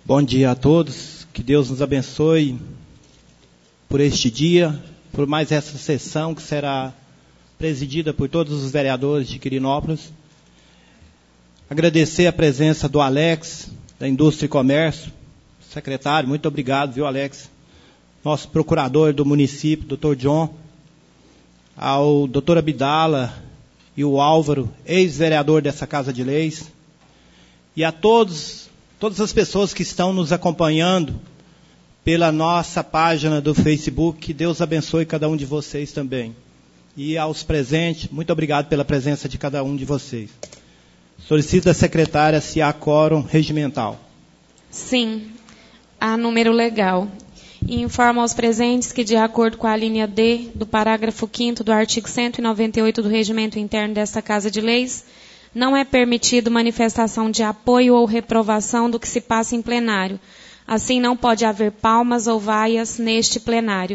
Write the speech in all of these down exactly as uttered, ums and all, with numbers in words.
Bom dia a todos, que Deus nos abençoe por este dia, por mais essa sessão que será presidida por todos os vereadores de Quirinópolis. Agradecer a presença do Alex, da Indústria e Comércio, secretário, muito obrigado, viu, Alex? Nosso procurador do município, doutor John, ao doutor Abdala e o Álvaro, ex-vereador dessa Casa de Leis, e a todos, todas as pessoas que estão nos acompanhando pela nossa página do Facebook, que Deus abençoe cada um de vocês também. E aos presentes, muito obrigado pela presença de cada um de vocês. Solicito a secretária se há quórum regimental. Sim, há número legal. E informo aos presentes que, de acordo com a linha D do parágrafo quinto do artigo cento e noventa e oito do Regimento Interno desta Casa de Leis, não é permitido manifestação de apoio ou reprovação do que se passa em plenário. Assim, não pode haver palmas ou vaias neste plenário.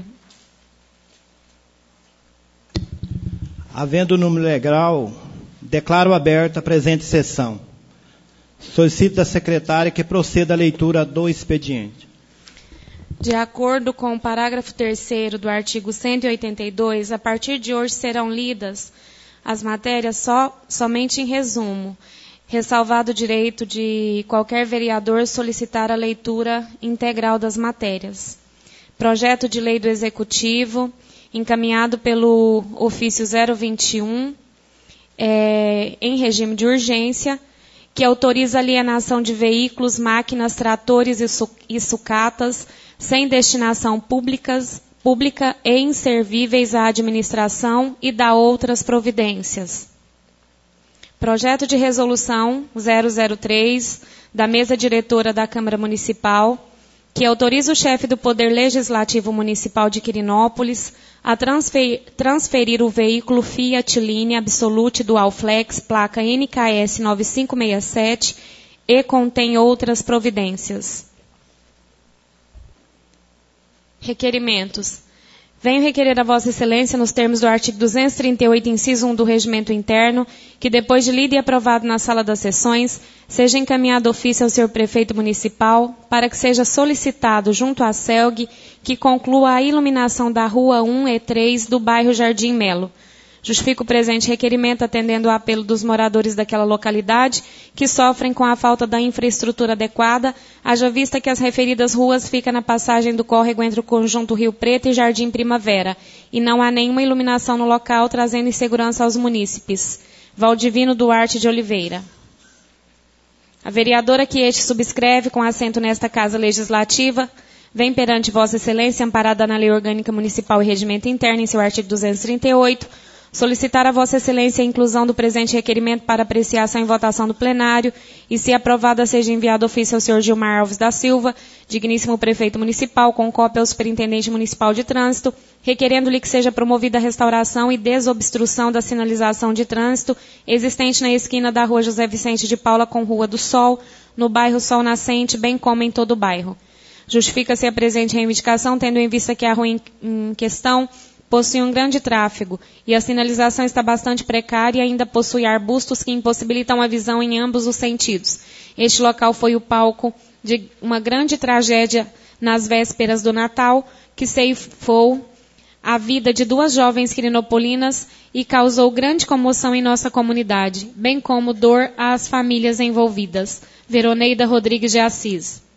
Havendo número legal, declaro aberta a presente sessão. Solicito da secretária que proceda à leitura do expediente. De acordo com o parágrafo terceiro do artigo cento e oitenta e dois, a partir de hoje serão lidas as matérias só, somente em resumo, ressalvado o direito de qualquer vereador solicitar a leitura integral das matérias. Projeto de lei do Executivo, encaminhado pelo ofício zero vinte e um, é, em regime de urgência, que autoriza a alienação de veículos, máquinas, tratores e, su e sucatas sem destinação públicas, pública e inservíveis à administração e dá outras providências. Projeto de resolução zero zero três da mesa diretora da Câmara Municipal, que autoriza o chefe do Poder Legislativo Municipal de Quirinópolis a transfer, transferir o veículo Fiat Linea Absolute Dual Flex, placa N K S nove cinco seis sete, e contém outras providências. Requerimentos. Venho requerer a Vossa Excelência, nos termos do artigo duzentos e trinta e oito, inciso um do Regimento Interno, que depois de lido e aprovado na sala das sessões, seja encaminhado ofício ao senhor Prefeito Municipal para que seja solicitado junto à SELG que conclua a iluminação da Rua um e três do bairro Jardim Melo. Justifico o presente requerimento atendendo ao apelo dos moradores daquela localidade que sofrem com a falta da infraestrutura adequada, haja vista que as referidas ruas ficam na passagem do córrego entre o conjunto Rio Preto e Jardim Primavera, e não há nenhuma iluminação no local, trazendo insegurança aos munícipes. Valdivino Duarte de Oliveira. A vereadora que este subscreve, com assento nesta Casa Legislativa, vem perante Vossa Excelência, amparada na Lei Orgânica Municipal e Regimento Interno, em seu artigo duzentos e trinta e oito, solicitar a Vossa Excelência a inclusão do presente requerimento para apreciação e votação do plenário e, se aprovada, seja enviado ofício ao senhor Gilmar Alves da Silva, digníssimo prefeito municipal, com cópia ao superintendente municipal de trânsito, requerendo-lhe que seja promovida a restauração e desobstrução da sinalização de trânsito existente na esquina da Rua José Vicente de Paula com Rua do Sol, no bairro Sol Nascente, bem como em todo o bairro. Justifica-se a presente reivindicação, tendo em vista que a rua em, em questão possui um grande tráfego e a sinalização está bastante precária e ainda possui arbustos que impossibilitam a visão em ambos os sentidos. Este local foi o palco de uma grande tragédia nas vésperas do Natal, que ceifou a vida de duas jovens quirinopolinas e causou grande comoção em nossa comunidade, bem como dor às famílias envolvidas. Veroneida Rodrigues de Assis.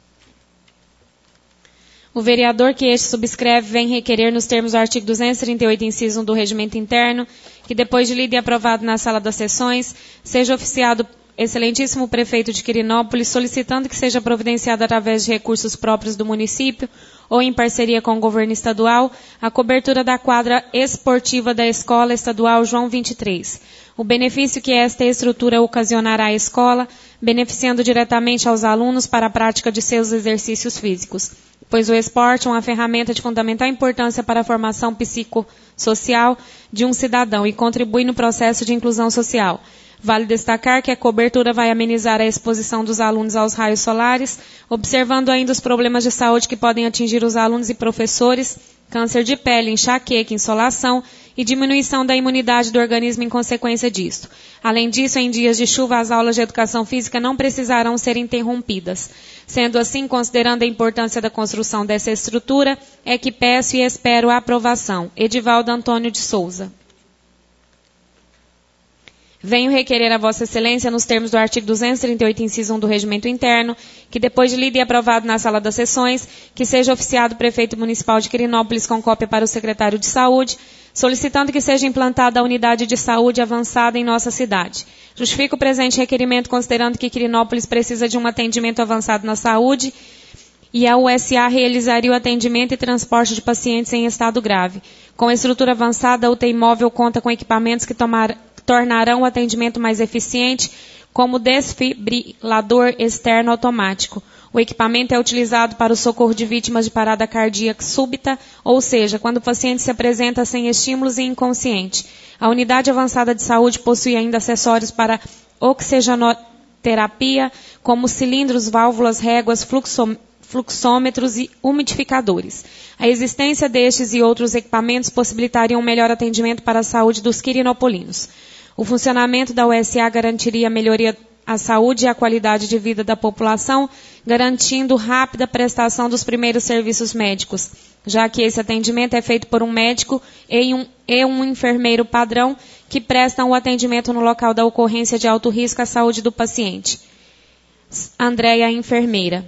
O vereador que este subscreve vem requerer, nos termos do artigo duzentos e trinta e oito, inciso um do Regimento Interno, que depois de lido e aprovado na sala das sessões, seja oficiado excelentíssimo prefeito de Quirinópolis, solicitando que seja providenciado através de recursos próprios do município ou em parceria com o governo estadual, a cobertura da quadra esportiva da Escola Estadual João vinte e três. O benefício que esta estrutura ocasionará à escola, beneficiando diretamente aos alunos para a prática de seus exercícios físicos, pois o esporte é uma ferramenta de fundamental importância para a formação psicossocial de um cidadão e contribui no processo de inclusão social. Vale destacar que a cobertura vai amenizar a exposição dos alunos aos raios solares, observando ainda os problemas de saúde que podem atingir os alunos e professores, câncer de pele, enxaqueca, insolação e diminuição da imunidade do organismo em consequência disto. Além disso, em dias de chuva, as aulas de educação física não precisarão ser interrompidas. Sendo assim, considerando a importância da construção dessa estrutura, é que peço e espero a aprovação. Edivaldo Antônio de Souza. Venho requerer a Vossa Excelência, nos termos do artigo duzentos e trinta e oito, inciso um do Regimento Interno, que depois de lido e aprovado na sala das sessões, que seja oficiado o Prefeito Municipal de Quirinópolis com cópia para o Secretário de Saúde, solicitando que seja implantada a unidade de saúde avançada em nossa cidade. Justifico o presente requerimento considerando que Quirinópolis precisa de um atendimento avançado na saúde e a U S A realizaria o atendimento e transporte de pacientes em estado grave. Com a estrutura avançada, a U T I móvel conta com equipamentos que tomar, tornarão o atendimento mais eficiente, como desfibrilador externo automático. O equipamento é utilizado para o socorro de vítimas de parada cardíaca súbita, ou seja, quando o paciente se apresenta sem estímulos e inconsciente. A unidade avançada de saúde possui ainda acessórios para oxigenoterapia, como cilindros, válvulas, réguas, fluxo, fluxômetros e umidificadores. A existência destes e outros equipamentos possibilitariam um melhor atendimento para a saúde dos quirinopolinos. O funcionamento da U S A garantiria a melhoria à saúde e à qualidade de vida da população, garantindo rápida prestação dos primeiros serviços médicos, já que esse atendimento é feito por um médico e um, e um enfermeiro padrão que prestam o atendimento no local da ocorrência de alto risco à saúde do paciente. Andréia, enfermeira.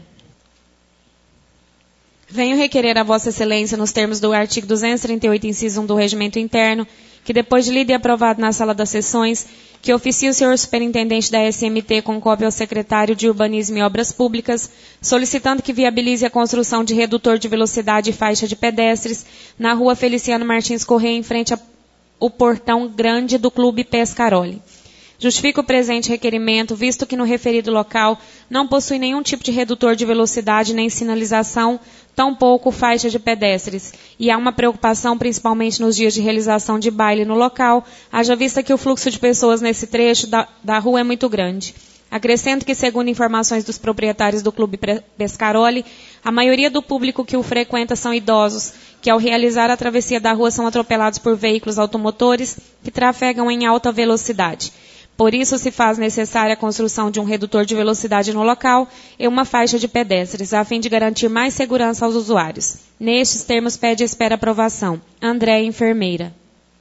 Venho requerer a Vossa Excelência, nos termos do artigo duzentos e trinta e oito, inciso um do Regimento Interno, que depois de lido e aprovado na sala das sessões, que oficie o senhor superintendente da S M T com cópia ao secretário de Urbanismo e Obras Públicas, solicitando que viabilize a construção de redutor de velocidade e faixa de pedestres na rua Feliciano Martins Corrêa, em frente ao portão grande do Clube Pescaroli. Justifico o presente requerimento, visto que no referido local não possui nenhum tipo de redutor de velocidade nem sinalização, tampouco faixa de pedestres, e há uma preocupação principalmente nos dias de realização de baile no local, haja vista que o fluxo de pessoas nesse trecho da, da rua é muito grande. Acrescento que, segundo informações dos proprietários do Clube Pescaroli, a maioria do público que o frequenta são idosos, que ao realizar a travessia da rua são atropelados por veículos automotores que trafegam em alta velocidade. Por isso, se faz necessária a construção de um redutor de velocidade no local e uma faixa de pedestres, a fim de garantir mais segurança aos usuários. Nestes termos, pede e espera aprovação. André, enfermeira.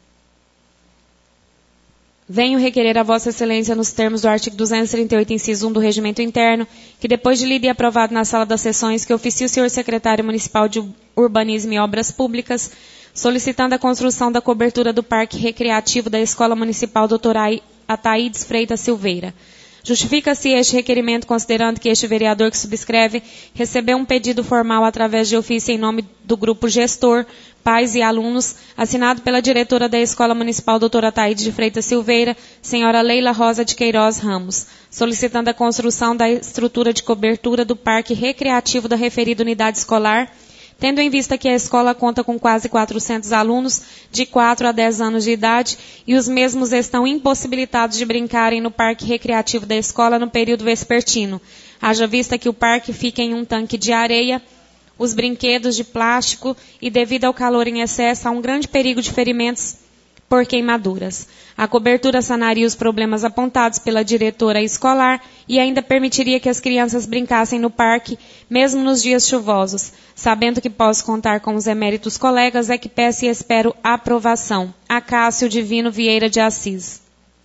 Venho requerer a Vossa Excelência, nos termos do artigo duzentos e trinta e oito, inciso um do Regimento Interno, que depois de lido e aprovado na sala das sessões, que oficie o senhor Secretário Municipal de Urbanismo e Obras Públicas, solicitando a construção da cobertura do Parque Recreativo da Escola Municipal doutor Ataídes Freitas Silveira. Justifica-se este requerimento considerando que este vereador que subscreve recebeu um pedido formal através de ofício em nome do grupo gestor, pais e alunos, assinado pela diretora da Escola Municipal doutor Ataídes de Freitas Silveira, senhora Leila Rosa de Queiroz Ramos, solicitando a construção da estrutura de cobertura do Parque Recreativo da referida unidade escolar, tendo em vista que a escola conta com quase quatrocentos alunos de quatro a dez anos de idade e os mesmos estão impossibilitados de brincarem no parque recreativo da escola no período vespertino. Haja vista que o parque fica em um tanque de areia, os brinquedos de plástico e, devido ao calor em excesso, há um grande perigo de ferimentos por queimaduras. A cobertura sanaria os problemas apontados pela diretora escolar e ainda permitiria que as crianças brincassem no parque, mesmo nos dias chuvosos. Sabendo que posso contar com os eméritos colegas, é que peço e espero a aprovação. Acácio Divino Vieira de Assis.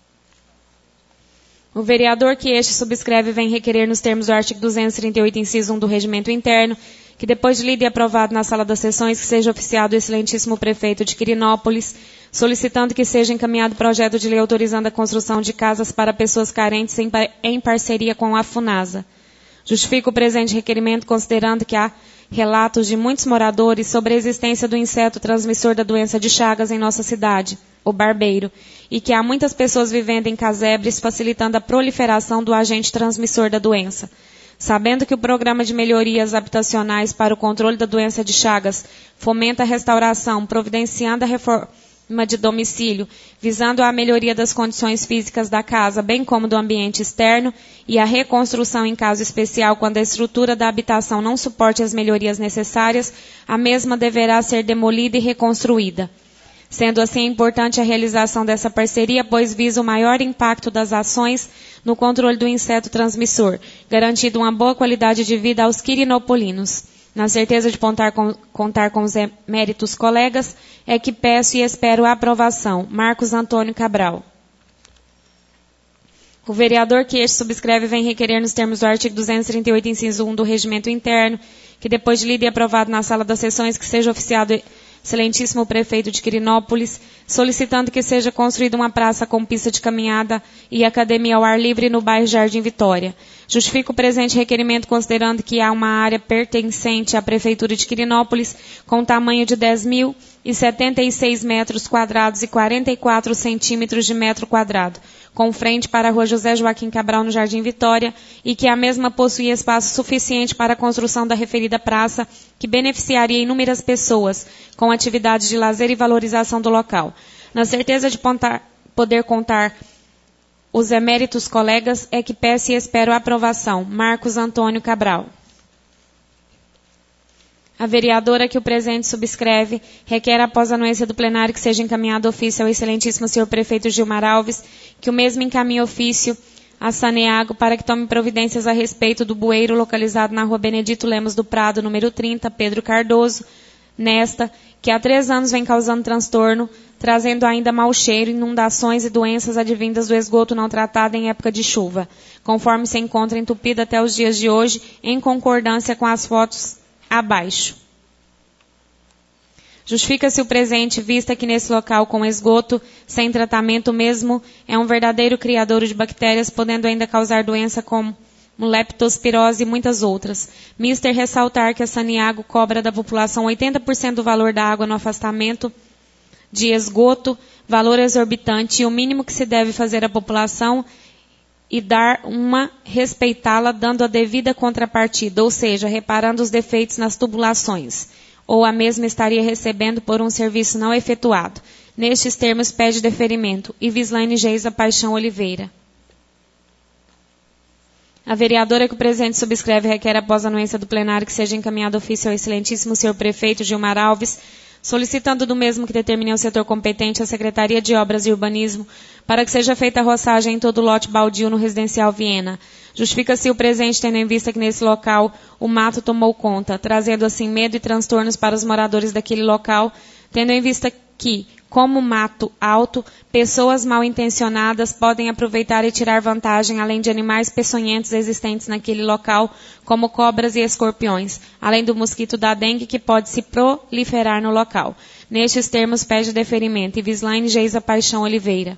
O vereador que este subscreve vem requerer, nos termos do artigo duzentos e trinta e oito, inciso um do Regimento Interno, que depois de lido e aprovado na sala das sessões, que seja oficiado o excelentíssimo prefeito de Quirinópolis, solicitando que seja encaminhado projeto de lei autorizando a construção de casas para pessoas carentes em, par em parceria com a FUNASA. Justifico o presente requerimento considerando que há relatos de muitos moradores sobre a existência do inseto transmissor da doença de Chagas em nossa cidade, o barbeiro, e que há muitas pessoas vivendo em casebres, facilitando a proliferação do agente transmissor da doença. Sabendo que o Programa de Melhorias Habitacionais para o Controle da Doença de Chagas fomenta a restauração, providenciando a reforma de domicílio, visando a melhoria das condições físicas da casa, bem como do ambiente externo, e a reconstrução em caso especial, quando a estrutura da habitação não suporte as melhorias necessárias, a mesma deverá ser demolida e reconstruída. Sendo assim, é importante a realização dessa parceria, pois visa o maior impacto das ações no controle do inseto transmissor, garantindo uma boa qualidade de vida aos quirinopolinos. Na certeza de contar com, contar com os méritos colegas, é que peço e espero a aprovação. Marcos Antônio Cabral. O vereador que este subscreve vem requerer nos termos do artigo duzentos e trinta e oito, inciso um do Regimento Interno, que depois de lido e aprovado na sala das sessões, que seja oficiado excelentíssimo prefeito de Quirinópolis, solicitando que seja construída uma praça com pista de caminhada e academia ao ar livre no bairro Jardim Vitória. Justifico o presente requerimento considerando que há uma área pertencente à Prefeitura de Quirinópolis com tamanho de dez mil e setenta e seis metros quadrados e quarenta e quatro centímetros de metro quadrado, com frente para a rua José Joaquim Cabral, no Jardim Vitória, e que a mesma possui espaço suficiente para a construção da referida praça, que beneficiaria inúmeras pessoas com atividades de lazer e valorização do local. Na certeza de poder contar os eméritos colegas, é que peço e espero a aprovação. Marcos Antônio Cabral. A vereadora que o presente subscreve requer, após a anuência do plenário, que seja encaminhado ofício ao excelentíssimo senhor prefeito Gilmar Alves, que o mesmo encaminhe ofício a Saneago para que tome providências a respeito do bueiro localizado na rua Benedito Lemos do Prado, número trinta, Pedro Cardoso, nesta, que há três anos vem causando transtorno, trazendo ainda mau cheiro, inundações e doenças advindas do esgoto não tratado em época de chuva, conforme se encontra entupida até os dias de hoje, em concordância com as fotos abaixo. Justifica-se o presente, vista que nesse local com esgoto, sem tratamento mesmo, é um verdadeiro criadouro de bactérias, podendo ainda causar doença como leptospirose e muitas outras. Mister ressaltar que a Saneago cobra da população oitenta por cento do valor da água no afastamento de esgoto, valor exorbitante, e o mínimo que se deve fazer à população e dar uma, respeitá-la dando a devida contrapartida, ou seja, reparando os defeitos nas tubulações, ou a mesma estaria recebendo por um serviço não efetuado. Nestes termos pede deferimento. Ivislaine Geisa Paixão Oliveira. A vereadora que o presente subscreve requer, após a anuência do plenário, que seja encaminhado ofício ao excelentíssimo senhor prefeito Gilmar Alves, solicitando do mesmo que determine ao setor competente, a Secretaria de Obras e Urbanismo, para que seja feita a roçagem em todo o lote baldio no residencial Viena. Justifica-se o presente, tendo em vista que nesse local o mato tomou conta, trazendo assim medo e transtornos para os moradores daquele local, tendo em vista que, como mato alto, pessoas mal intencionadas podem aproveitar e tirar vantagem, além de animais peçonhentos existentes naquele local, como cobras e escorpiões, além do mosquito da dengue que pode se proliferar no local. Nestes termos pede deferimento. Ivislaine Geisa Paixão Oliveira.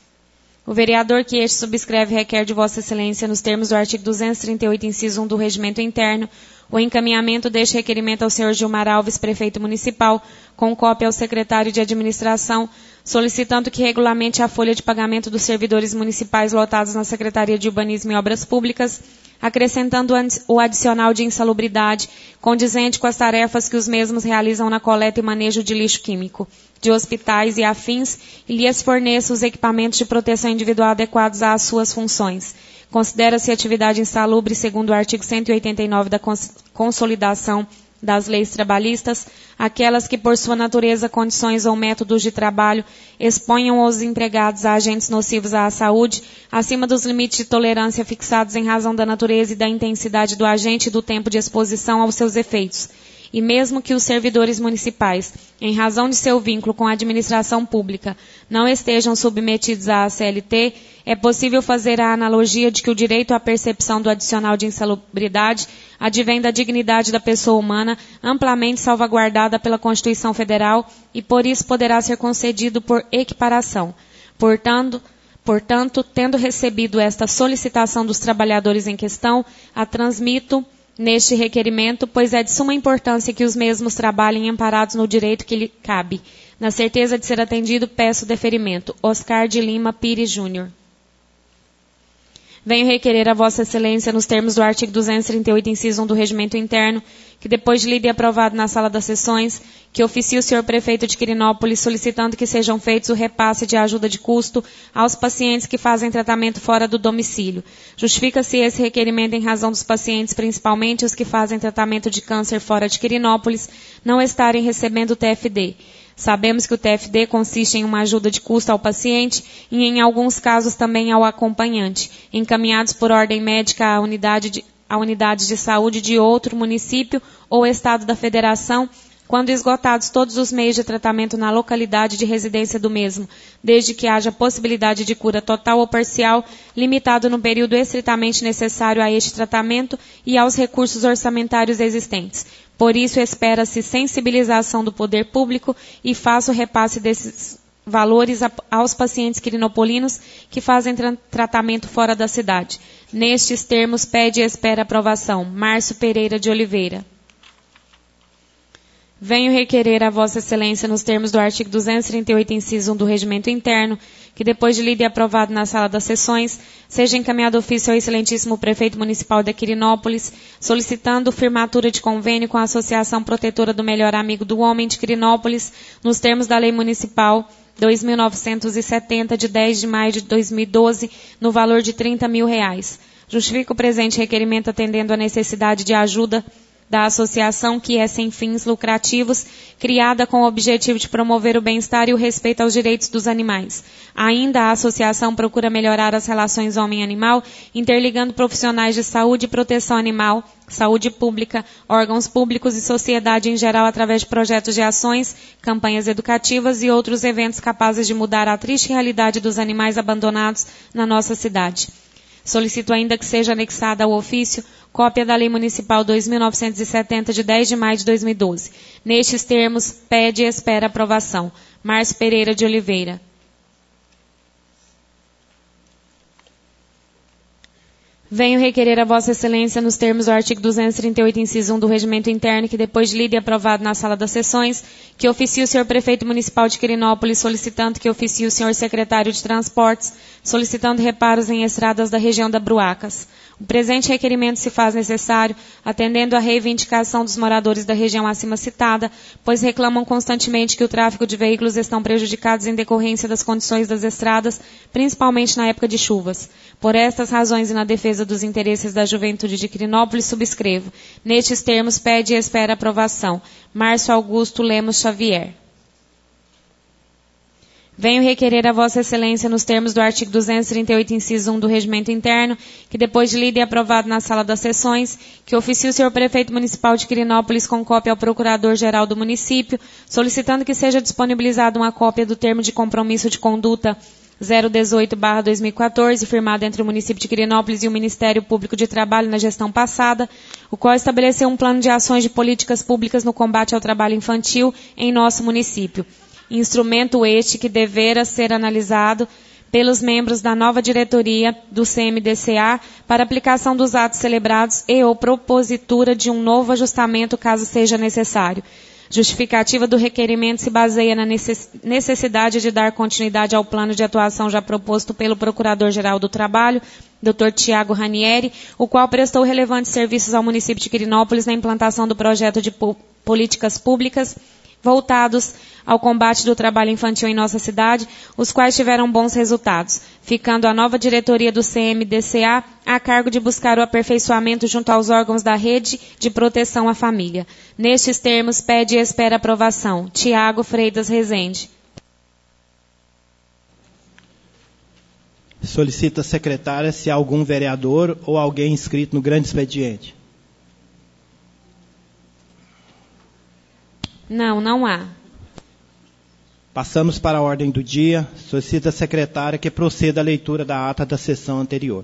O vereador que este subscreve requer de Vossa Excelência, nos termos do artigo duzentos e trinta e oito, inciso um do Regimento Interno, o encaminhamento deste requerimento ao senhor Gilmar Alves, prefeito municipal, com cópia ao secretário de administração, solicitando que regulamente a folha de pagamento dos servidores municipais lotados na Secretaria de Urbanismo e Obras Públicas, acrescentando o adicional de insalubridade, condizente com as tarefas que os mesmos realizam na coleta e manejo de lixo químico, de hospitais e afins, e lhes forneça os equipamentos de proteção individual adequados às suas funções. Considera-se atividade insalubre, segundo o artigo cento e oitenta e nove da Consolidação das Leis Trabalhistas, aquelas que, por sua natureza, condições ou métodos de trabalho, exponham os empregados a agentes nocivos à saúde, acima dos limites de tolerância fixados em razão da natureza e da intensidade do agente e do tempo de exposição aos seus efeitos. E mesmo que os servidores municipais, em razão de seu vínculo com a administração pública, não estejam submetidos à C L T, é possível fazer a analogia de que o direito à percepção do adicional de insalubridade advém da dignidade da pessoa humana, amplamente salvaguardada pela Constituição Federal, e por isso poderá ser concedido por equiparação. Portanto, portanto, tendo recebido esta solicitação dos trabalhadores em questão, a transmito neste requerimento, pois é de suma importância que os mesmos trabalhem amparados no direito que lhe cabe. Na certeza de ser atendido, peço deferimento. Oscar de Lima Pires Júnior. Venho requerer a Vossa Excelência, nos termos do artigo duzentos e trinta e oito, inciso um do Regimento Interno, que depois de lido e aprovado na sala das sessões, que oficie o senhor prefeito de Quirinópolis solicitando que sejam feitos o repasse de ajuda de custo aos pacientes que fazem tratamento fora do domicílio. Justifica-se esse requerimento em razão dos pacientes, principalmente os que fazem tratamento de câncer fora de Quirinópolis, não estarem recebendo o T F D. Sabemos que o T F D consiste em uma ajuda de custo ao paciente e, em alguns casos, também ao acompanhante, encaminhados por ordem médica à unidade de, à unidade de saúde de outro município ou estado da federação, quando esgotados todos os meios de tratamento na localidade de residência do mesmo, desde que haja possibilidade de cura total ou parcial, limitado no período estritamente necessário a este tratamento e aos recursos orçamentários existentes. Por isso, espera-se sensibilização do poder público e faça o repasse desses valores a, aos pacientes quirinopolinos que fazem tra tratamento fora da cidade. Nestes termos, pede e espera aprovação. Márcio Pereira de Oliveira. Venho requerer a Vossa Excelência, nos termos do artigo duzentos e trinta e oito, inciso um do Regimento Interno, que depois de lido e aprovado na sala das sessões, seja encaminhado ofício ao excelentíssimo Prefeito Municipal de Quirinópolis, solicitando firmatura de convênio com a Associação Protetora do Melhor Amigo do Homem de Quirinópolis, nos termos da Lei Municipal dois mil novecentos e setenta, de dez de maio de dois mil e doze, no valor de trinta mil reais. Justifico o presente requerimento atendendo à necessidade de ajuda da associação, que é sem fins lucrativos, criada com o objetivo de promover o bem-estar e o respeito aos direitos dos animais. Ainda, a associação procura melhorar as relações homem-animal, interligando profissionais de saúde e proteção animal, saúde pública, órgãos públicos e sociedade em geral através de projetos de ações, campanhas educativas e outros eventos capazes de mudar a triste realidade dos animais abandonados na nossa cidade. Solicito ainda que seja anexada ao ofício cópia da Lei Municipal dois mil novecentos e setenta, de dez de maio de dois mil e doze. Nestes termos, pede e espera aprovação. Márcio Pereira de Oliveira. Venho requerer a Vossa Excelência, nos termos do artigo duzentos e trinta e oito, inciso um do Regimento Interno, que depois de lido e aprovado na sala das sessões, que oficie o senhor Prefeito Municipal de Quirinópolis, solicitando que oficie o senhor Secretário de Transportes, solicitando reparos em estradas da região da Bruacas. O presente requerimento se faz necessário, atendendo à reivindicação dos moradores da região acima citada, pois reclamam constantemente que o tráfego de veículos estão prejudicados em decorrência das condições das estradas, principalmente na época de chuvas. Por estas razões e na defesa dos interesses da juventude de Quirinópolis, subscrevo. Nestes termos, pede e espera aprovação. Márcio Augusto Lemos Xavier. Venho requerer a Vossa Excelência, nos termos do artigo duzentos e trinta e oito, inciso um do Regimento Interno, que depois de lido e aprovado na sala das sessões, que oficie o senhor Prefeito Municipal de Quirinópolis com cópia ao Procurador-Geral do município, solicitando que seja disponibilizada uma cópia do termo de compromisso de conduta zero dezoito barra dois mil e quatorze, firmado entre o município de Quirinópolis e o Ministério Público de Trabalho na gestão passada, o qual estabeleceu um plano de ações de políticas públicas no combate ao trabalho infantil em nosso município. Instrumento este que devera ser analisado pelos membros da nova diretoria do C M D C A para aplicação dos atos celebrados e ou propositura de um novo ajustamento, caso seja necessário. Justificativa do requerimento se baseia na necessidade de dar continuidade ao plano de atuação já proposto pelo Procurador-Geral do Trabalho, doutor Tiago Ranieri, o qual prestou relevantes serviços ao município de Quirinópolis na implantação do projeto de políticas públicas voltados ao combate do trabalho infantil em nossa cidade, os quais tiveram bons resultados, ficando a nova diretoria do C M D C A a cargo de buscar o aperfeiçoamento junto aos órgãos da rede de proteção à família. Nestes termos, pede e espera aprovação. Tiago Freitas Rezende. Solicita a secretária se há algum vereador ou alguém inscrito no grande expediente. Não, não há. Passamos para a ordem do dia. Solicita a secretária que proceda à leitura da ata da sessão anterior.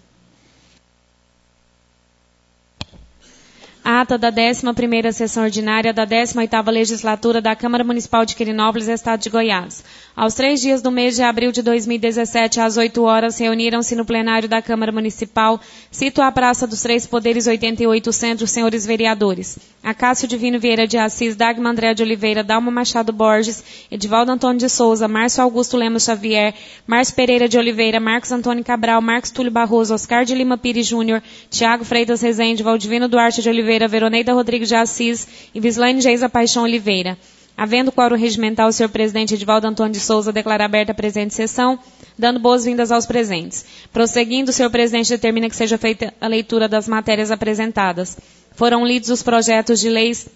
Ata da décima primeira sessão ordinária da décima oitava legislatura da Câmara Municipal de Quirinópolis, Estado de Goiás. Aos três dias do mês de abril de dois mil e dezessete, às oito horas, reuniram-se no plenário da Câmara Municipal, cito a Praça dos Três Poderes oitenta e oito Centro, os senhores vereadores: Acácio Divino Vieira de Assis, Dagmar André de Oliveira, Dalma Machado Borges, Edivaldo Antônio de Souza, Márcio Augusto Lemos Xavier, Márcio Pereira de Oliveira, Marcos Antônio Cabral, Marcos Túlio Barroso, Oscar de Lima Pires Júnior, Tiago Freitas Rezende, Valdivino Duarte de Oliveira, Veroneida Rodrigues de Assis e Vislaine Geisa Paixão Oliveira. Havendo quórum regimental, o senhor presidente Edivaldo Antônio de Souza declara aberta a presente sessão, dando boas-vindas aos presentes. Prosseguindo, o senhor presidente determina que seja feita a leitura das matérias apresentadas. Foram lidos os projetos de leis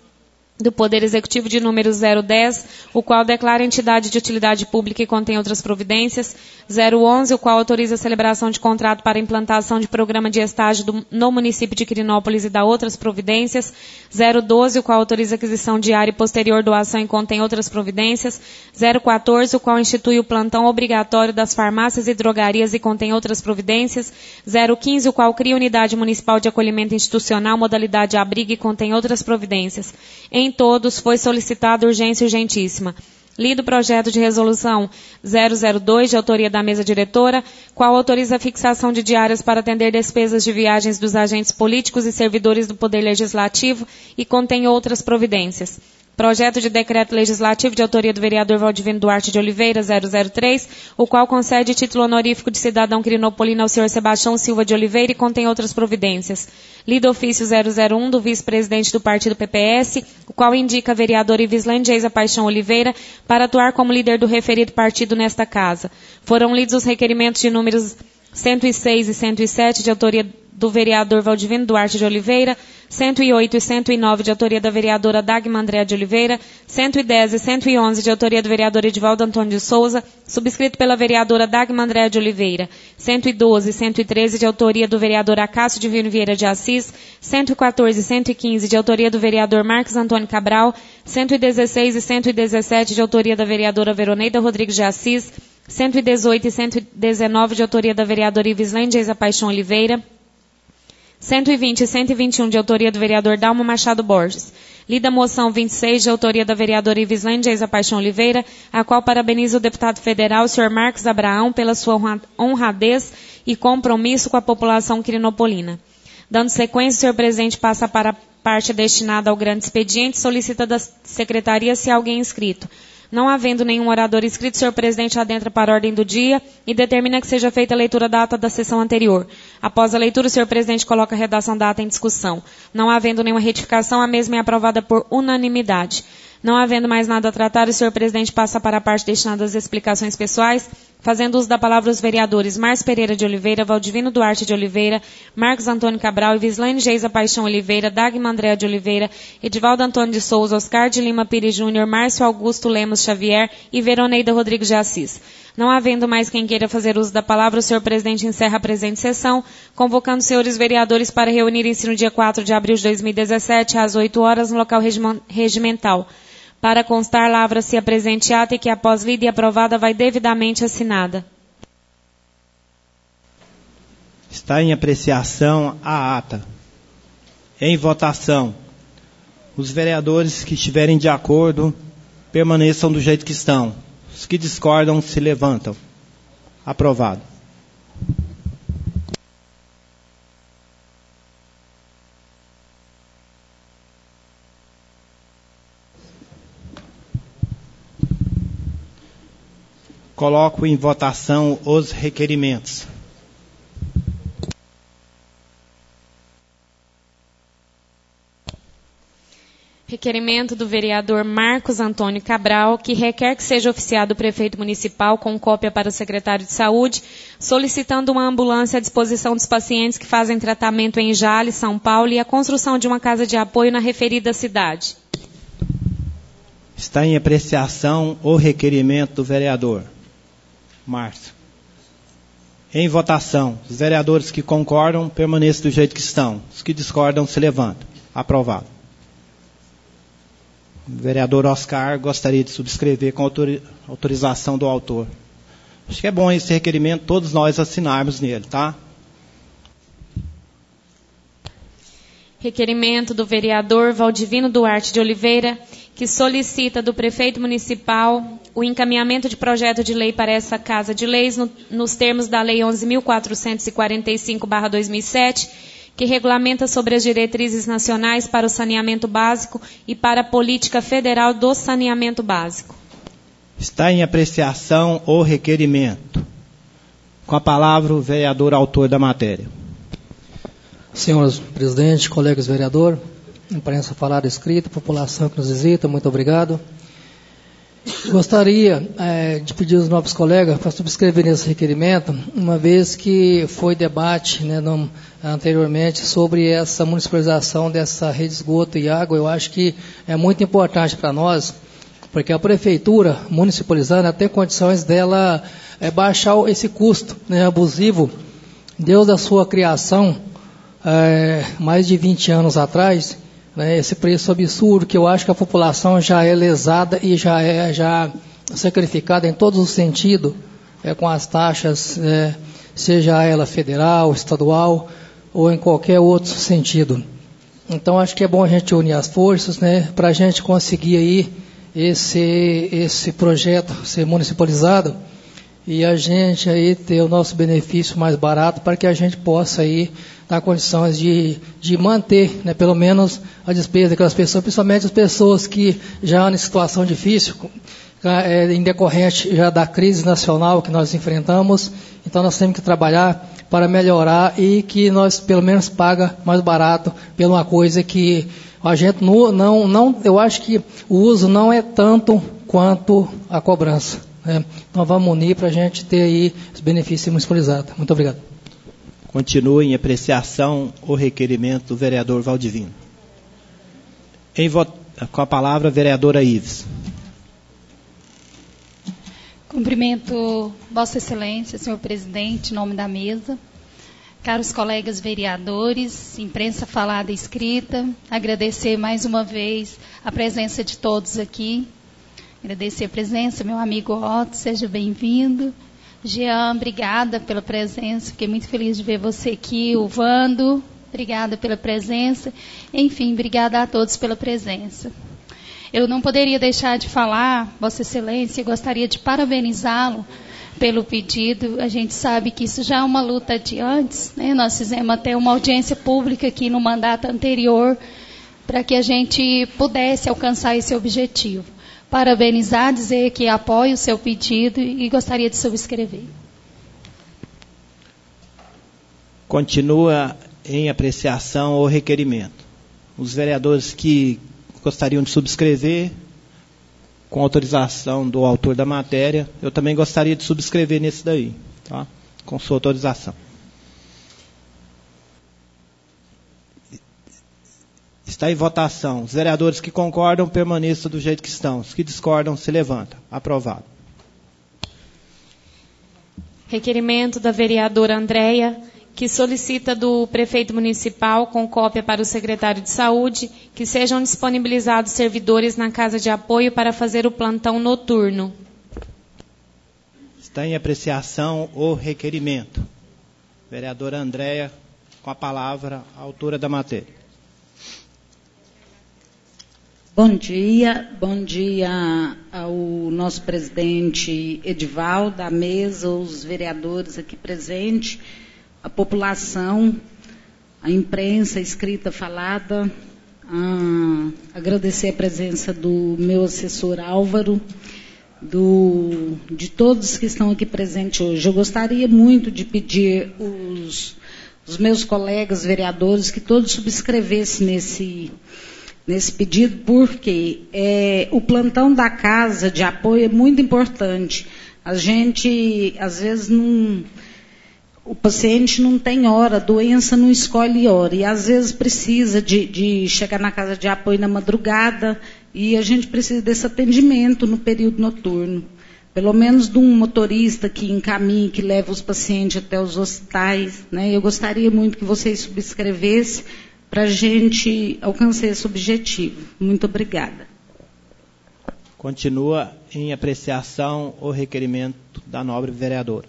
do Poder Executivo de número zero dez, o qual declara entidade de utilidade pública e contém outras providências. zero onze, o qual autoriza a celebração de contrato para implantação de programa de estágio do, no município de Quirinópolis e dá outras providências. zero doze, o qual autoriza a aquisição diária e posterior doação e contém outras providências. zero quatorze, o qual institui o plantão obrigatório das farmácias e drogarias e contém outras providências. zero quinze, o qual cria unidade municipal de acolhimento institucional, modalidade abrigo e contém outras providências. Em todos, foi solicitada urgência urgentíssima. Lido o projeto de resolução zero zero dois, de autoria da mesa diretora, qual autoriza a fixação de diárias para atender despesas de viagens dos agentes políticos e servidores do Poder Legislativo e contém outras providências. Projeto de decreto legislativo de autoria do vereador Valdivino Duarte de Oliveira, zero zero três, o qual concede título honorífico de cidadão quirinopolino ao senhor Sebastião Silva de Oliveira e contém outras providências. Lido ofício zero zero um do vice-presidente do partido P P S, o qual indica a vereadora Ivislane Geisa Paixão Oliveira para atuar como líder do referido partido nesta casa. Foram lidos os requerimentos de números cento e seis e cento e sete de autoria do vereador Valdivino Duarte de Oliveira, cento e oito e cento e nove de autoria da vereadora Dagma Andréa de Oliveira, cento e dez e cento e onze de autoria do vereador Edivaldo Antônio de Souza, subscrito pela vereadora Dagma Andréa de Oliveira, cento e doze e cento e treze de autoria do vereador Acácio Divino Vieira de Assis, cento e quatorze e cento e quinze de autoria do vereador Marcos Antônio Cabral, cento e dezesseis e cento e dezessete de autoria da vereadora Veroneida Rodrigues de Assis, cento e dezoito e cento e dezenove de autoria da vereadora Ivislane Geisa Paixão Oliveira, cento e vinte e cento e vinte e um de autoria do vereador Dalmo Machado Borges. Lida a moção vinte e seis de autoria da vereadora Ivislane Geisa Paixão Oliveira, a qual parabeniza o deputado federal, senhor Marcos Abraão, pela sua honradez e compromisso com a população quirinopolina. Dando sequência, o senhor presidente passa para a parte destinada ao grande expediente, solicita da secretaria se há alguém inscrito. Não havendo nenhum orador inscrito, o senhor presidente adentra para a ordem do dia e determina que seja feita a leitura da ata da sessão anterior. Após a leitura, o senhor presidente coloca a redação da ata em discussão. Não havendo nenhuma retificação, a mesma é aprovada por unanimidade. Não havendo mais nada a tratar, o senhor presidente passa para a parte destinada às explicações pessoais, fazendo uso da palavra os vereadores Márcio Pereira de Oliveira, Valdivino Duarte de Oliveira, Marcos Antônio Cabral, Ivislane Geisa Paixão Oliveira, Dagma Andréa de Oliveira, Edivaldo Antônio de Souza, Oscar de Lima Pires Júnior, Márcio Augusto Lemos Xavier e Veroneida Rodrigues de Assis. Não havendo mais quem queira fazer uso da palavra, o senhor presidente encerra a presente sessão, convocando os senhores vereadores para reunirem-se no dia quatro de abril de dois mil e dezessete, às oito horas, no local regimental. Para constar, lavra-se a presente ata e que, após lida e aprovada, vai devidamente assinada. Está em apreciação a ata. Em votação. Os vereadores que estiverem de acordo, permaneçam do jeito que estão. Os que discordam, se levantam. Aprovado. Coloco em votação os requerimentos. Requerimento do vereador Marcos Antônio Cabral, que requer que seja oficiado o prefeito municipal com cópia para o secretário de Saúde, solicitando uma ambulância à disposição dos pacientes que fazem tratamento em Jales, São Paulo, e a construção de uma casa de apoio na referida cidade. Está em apreciação o requerimento do vereador Márcio. Em votação, os vereadores que concordam, permaneçam do jeito que estão. Os que discordam, se levantam. Aprovado. O vereador Oscar gostaria de subscrever com autorização do autor. Acho que é bom esse requerimento, todos nós assinarmos nele, tá? Requerimento do vereador Valdivino Duarte de Oliveira, que solicita do prefeito municipal o encaminhamento de projeto de lei para essa Casa de Leis, no, nos termos da Lei onze mil quatrocentos e quarenta e cinco barra dois mil e sete, que regulamenta sobre as diretrizes nacionais para o saneamento básico e para a política federal do saneamento básico. Está em apreciação o requerimento. Com a palavra, o vereador autor da matéria. Senhor presidente, colegas vereador, imprensa falada escrita, população que nos visita, muito obrigado. Gostaria é, de pedir aos novos colegas para subscrever esse requerimento, uma vez que foi debate, né, no, anteriormente sobre essa municipalização dessa rede de esgoto e água. Eu acho que é muito importante para nós, porque a prefeitura municipalizando tem condições dela é, baixar esse custo, né, abusivo. Desde a sua criação, é, mais de vinte anos atrás, né, esse preço absurdo que eu acho que a população já é lesada e já é já sacrificada em todos os sentidos, é, com as taxas, é, seja ela federal, estadual ou em qualquer outro sentido. Então acho que é bom a gente unir as forças, né, para a gente conseguir aí esse, esse projeto ser municipalizado e a gente aí ter o nosso benefício mais barato para que a gente possa aí dar condições de, de manter, né, pelo menos a despesa daquelas pessoas, principalmente as pessoas que já estão em situação difícil, é, em decorrente já da crise nacional que nós enfrentamos. Então nós temos que trabalhar para melhorar e que nós pelo menos paga mais barato por uma coisa que a gente não, não, não, eu acho que o uso não é tanto quanto a cobrança. É, então vamos unir para a gente ter aí os benefícios municipalizados. Muito obrigado. Continua em apreciação o requerimento do vereador Valdivino. Em voto, com a palavra a vereadora Ives. Cumprimento Vossa Excelência, senhor presidente, em nome da mesa, caros colegas vereadores, imprensa falada e escrita, agradecer mais uma vez a presença de todos aqui. Agradecer a presença, meu amigo Otto, seja bem-vindo. Jean, obrigada pela presença, fiquei muito feliz de ver você aqui. O Vando, obrigada pela presença. Enfim, obrigada a todos pela presença. Eu não poderia deixar de falar, Vossa Excelência, gostaria de parabenizá-lo pelo pedido. A gente sabe que isso já é uma luta de antes, né? Nós fizemos até uma audiência pública aqui no mandato anterior para que a gente pudesse alcançar esse objetivo. Parabenizar, dizer que apoio o seu pedido e gostaria de subscrever. Continua em apreciação o requerimento. Os vereadores que gostariam de subscrever, com autorização do autor da matéria, eu também gostaria de subscrever nesse daí, tá? Com sua autorização. Está em votação. Os vereadores que concordam, permaneçam do jeito que estão. Os que discordam, se levantam. Aprovado. Requerimento da vereadora Andréia, que solicita do prefeito municipal, com cópia para o secretário de saúde, que sejam disponibilizados servidores na casa de apoio para fazer o plantão noturno. Está em apreciação o requerimento. Vereadora Andréia, com a palavra, a autora da matéria. Bom dia, bom dia ao nosso presidente Edivaldo, da mesa, os vereadores aqui presentes, a população, a imprensa escrita, falada, ah, agradecer a presença do meu assessor Álvaro, do, de todos que estão aqui presentes hoje. Eu gostaria muito de pedir os, os meus colegas vereadores que todos subscrevessem nesse nesse pedido, porque é, o plantão da casa de apoio é muito importante. A gente, às vezes, não, o paciente não tem hora, a doença não escolhe hora, e às vezes precisa de, de chegar na casa de apoio na madrugada, e a gente precisa desse atendimento no período noturno. Pelo menos de um motorista que encaminhe, que leva os pacientes até os hospitais, né? Eu gostaria muito que vocês subscrevessem, para a gente alcançar esse objetivo. Muito obrigada. Continua em apreciação o requerimento da nobre vereadora.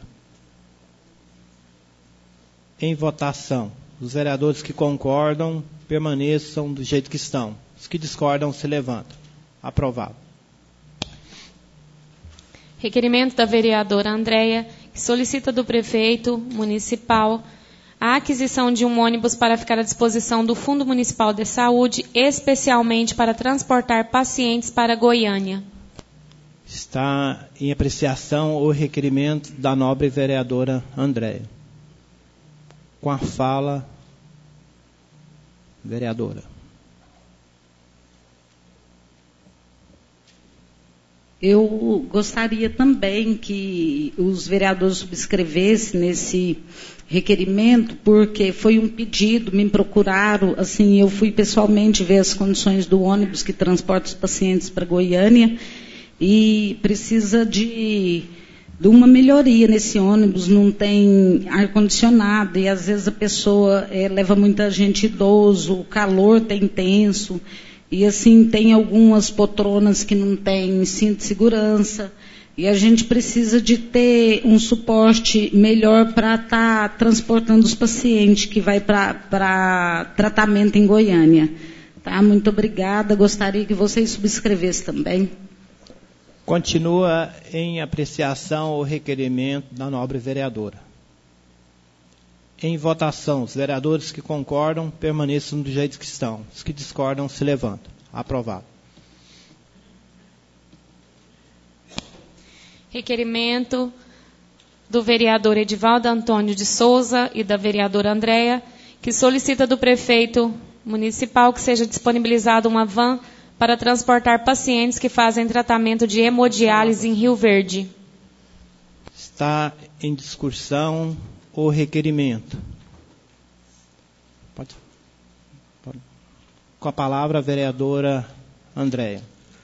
Em votação, os vereadores que concordam permaneçam do jeito que estão. Os que discordam se levantam. Aprovado. Requerimento da vereadora Andréia, que solicita do prefeito municipal a aquisição de um ônibus para ficar à disposição do Fundo Municipal de Saúde, especialmente para transportar pacientes para Goiânia. Está em apreciação o requerimento da nobre vereadora Andréia. Com a fala, vereadora. Eu gostaria também que os vereadores subscrevessem nesse requerimento, porque foi um pedido, me procuraram, assim, eu fui pessoalmente ver as condições do ônibus que transporta os pacientes para Goiânia e precisa de, de uma melhoria nesse ônibus, não tem ar-condicionado e às vezes a pessoa é, leva muita gente idoso, o calor está intenso. E assim, tem algumas poltronas que não têm cinto de segurança. E a gente precisa de ter um suporte melhor para estar tá transportando os pacientes que vai para tratamento em Goiânia. Tá? Muito obrigada. Gostaria que vocês subscrevessem também. Continua em apreciação o requerimento da nobre vereadora. Em votação, os vereadores que concordam permaneçam do jeito que estão. Os que discordam se levantam. Aprovado. Requerimento do vereador Edivaldo Antônio de Souza e da vereadora Andréia, que solicita do prefeito municipal que seja disponibilizada uma van para transportar pacientes que fazem tratamento de hemodiálise em Rio Verde. Está em discussão o requerimento. Pode. Pode. Com a palavra a vereadora Andréia.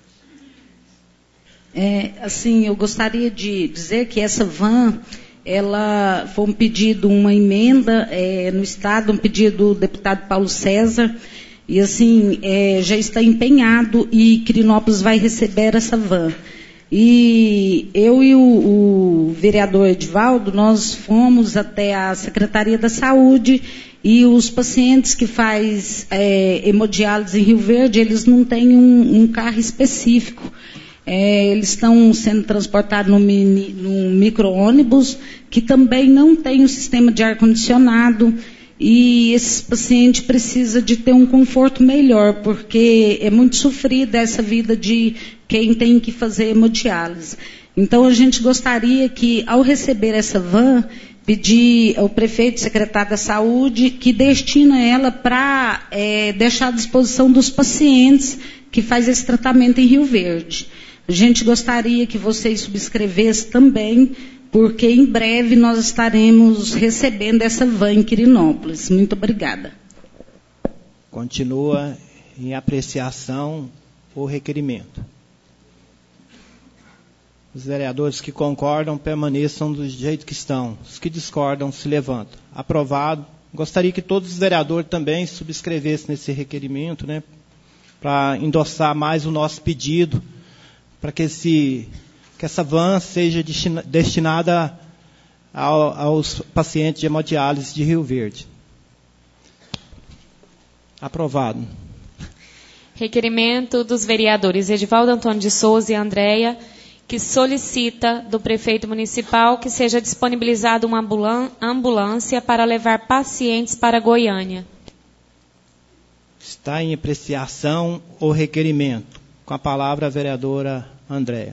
É, assim, eu gostaria de dizer que essa van, ela foi um pedido, uma emenda é, no Estado, um pedido do deputado Paulo César, e assim, é, já está empenhado e Quirinópolis vai receber essa van. E eu e o, o vereador Edivaldo, nós fomos até a Secretaria da Saúde e os pacientes que fazem é, hemodiálise em Rio Verde, eles não têm um, um carro específico. É, eles estão sendo transportados num, mini, num micro-ônibus que também não tem um sistema de ar-condicionado e esse paciente precisa de ter um conforto melhor, porque é muito sofrida essa vida de quem tem que fazer hemodiálise. Então, a gente gostaria que, ao receber essa van, pedir ao prefeito, secretário da Saúde, que destina ela para é, deixar à disposição dos pacientes que fazem esse tratamento em Rio Verde. A gente gostaria que vocês subscrevessem também, porque em breve nós estaremos recebendo essa van em Quirinópolis. Muito obrigada. Continua em apreciação o requerimento. Os vereadores que concordam permaneçam do jeito que estão. Os que discordam se levantam. Aprovado. Gostaria que todos os vereadores também subscrevessem nesse requerimento, né, para endossar mais o nosso pedido, para que, esse, que essa van seja destina, destinada ao, aos pacientes de hemodiálise de Rio Verde. Aprovado. Requerimento dos vereadores Edivaldo Antônio de Souza e Andréia, que solicita do prefeito municipal que seja disponibilizada uma ambulância para levar pacientes para Goiânia. Está em apreciação o requerimento. Com a palavra a vereadora Andréia.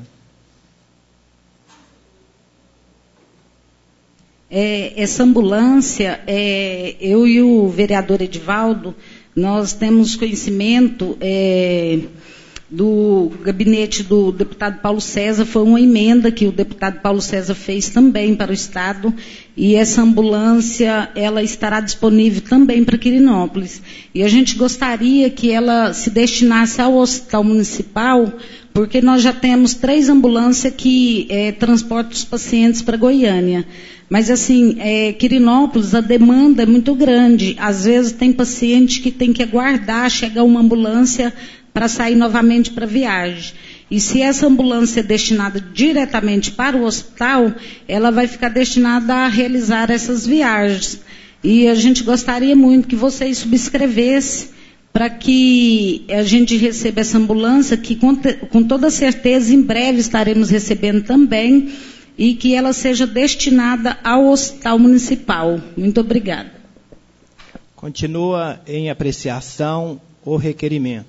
É, essa ambulância, é, eu e o vereador Edivaldo, nós temos conhecimento é, do gabinete do deputado Paulo César, foi uma emenda que o deputado Paulo César fez também para o Estado, e essa ambulância, ela estará disponível também para Quirinópolis. E a gente gostaria que ela se destinasse ao hospital municipal, porque nós já temos três ambulâncias que é, transportam os pacientes para Goiânia. Mas assim, é, Quirinópolis, a demanda é muito grande. Às vezes tem paciente que tem que aguardar chegar uma ambulância para sair novamente para a viagem. E se essa ambulância é destinada diretamente para o hospital, ela vai ficar destinada a realizar essas viagens. E a gente gostaria muito que vocês subscrevessem para que a gente receba essa ambulância, que com, com toda certeza em breve estaremos recebendo também, e que ela seja destinada ao hospital municipal. Muito obrigada. Continua em apreciação o requerimento.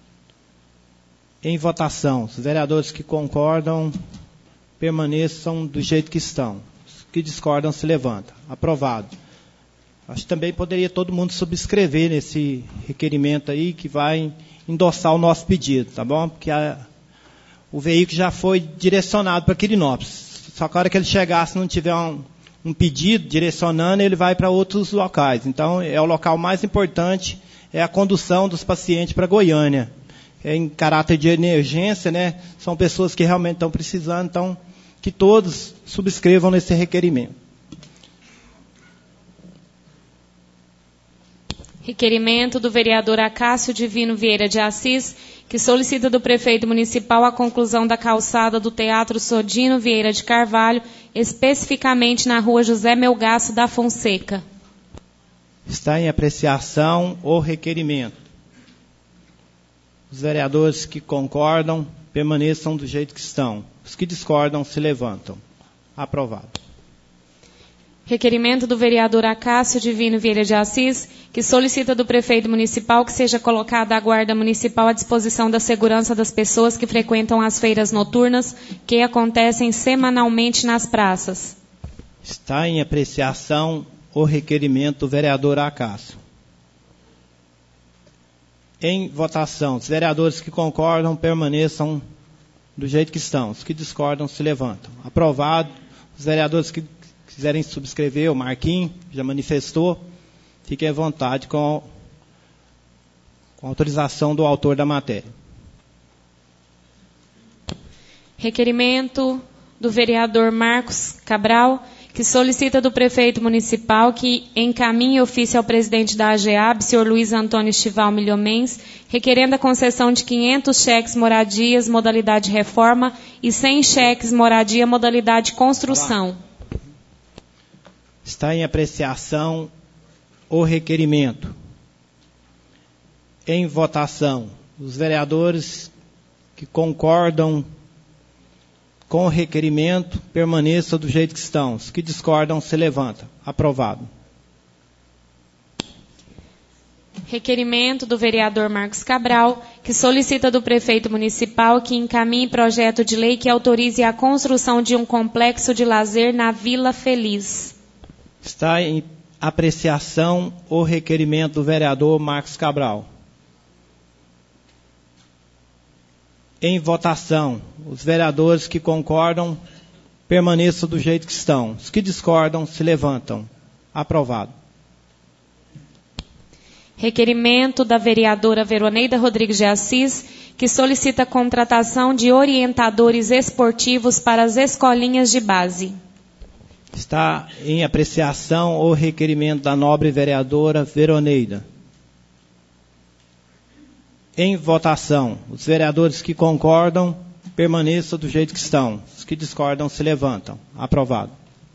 Em votação, os vereadores que concordam permaneçam do jeito que estão. Os que discordam se levantam. Aprovado. Acho que também poderia todo mundo subscrever nesse requerimento aí, que vai endossar o nosso pedido, tá bom? Porque a, o veículo já foi direcionado para Quirinópolis. Só que a hora que ele chegar, se não tiver um, um pedido direcionando, ele vai para outros locais. Então, é o local mais importante, é a condução dos pacientes para Goiânia. É em caráter de emergência, né? São pessoas que realmente estão precisando, então, que todos subscrevam nesse requerimento. Requerimento do vereador Acácio Divino Vieira de Assis, que solicita do prefeito municipal a conclusão da calçada do Teatro Sodino Vieira de Carvalho, especificamente na rua José Melgaço da Fonseca. Está em apreciação o requerimento. Os vereadores que concordam permaneçam do jeito que estão. Os que discordam se levantam. Aprovado. Requerimento do vereador Acácio Divino Vieira de Assis, que solicita do prefeito municipal que seja colocada a guarda municipal à disposição da segurança das pessoas que frequentam as feiras noturnas que acontecem semanalmente nas praças. Está em apreciação o requerimento do vereador Acácio. Em votação, os vereadores que concordam permaneçam do jeito que estão. Os que discordam se levantam. Aprovado. Os vereadores que quiserem subscrever, o Marquinhos já manifestou, fiquem à vontade com, com a autorização do autor da matéria. Requerimento do vereador Marcos Cabral, que solicita do prefeito municipal que encaminhe ofício ao presidente da AGEAB, senhor Luiz Antônio Estival Milhomens, requerendo a concessão de quinhentos cheques moradias, modalidade reforma, e cem cheques moradia, modalidade construção. Está em apreciação o requerimento. Em votação, os vereadores que concordam com o requerimento permaneçam do jeito que estão. Os que discordam se levantam. Aprovado. Requerimento do vereador Marcos Cabral, que solicita do prefeito municipal que encaminhe projeto de lei que autorize a construção de um complexo de lazer na Vila Feliz. Está em apreciação o requerimento do vereador Marcos Cabral. Em votação, os vereadores que concordam permaneçam do jeito que estão. Os que discordam se levantam. Aprovado. Requerimento da vereadora Veroneida Rodrigues de Assis, que solicita a contratação de orientadores esportivos para as escolinhas de base. Está em apreciação o requerimento da nobre vereadora Veroneida. Em votação, os vereadores que concordam permaneçam do jeito que estão. Os que discordam se levantam. Aprovado.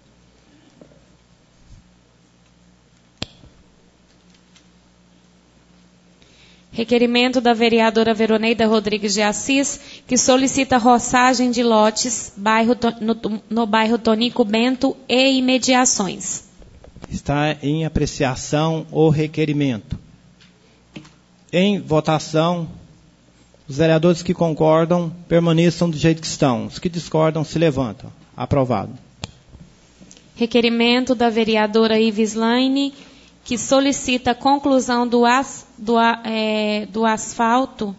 Requerimento da vereadora Veroneida Rodrigues de Assis, que solicita roçagem de lotes bairro, no, no bairro Tonico Bento e imediações. Está em apreciação o requerimento. Em votação, os vereadores que concordam permaneçam do jeito que estão. Os que discordam se levantam. Aprovado. Requerimento da vereadora Ives Laine, que solicita a conclusão do, as, do, é, do asfalto,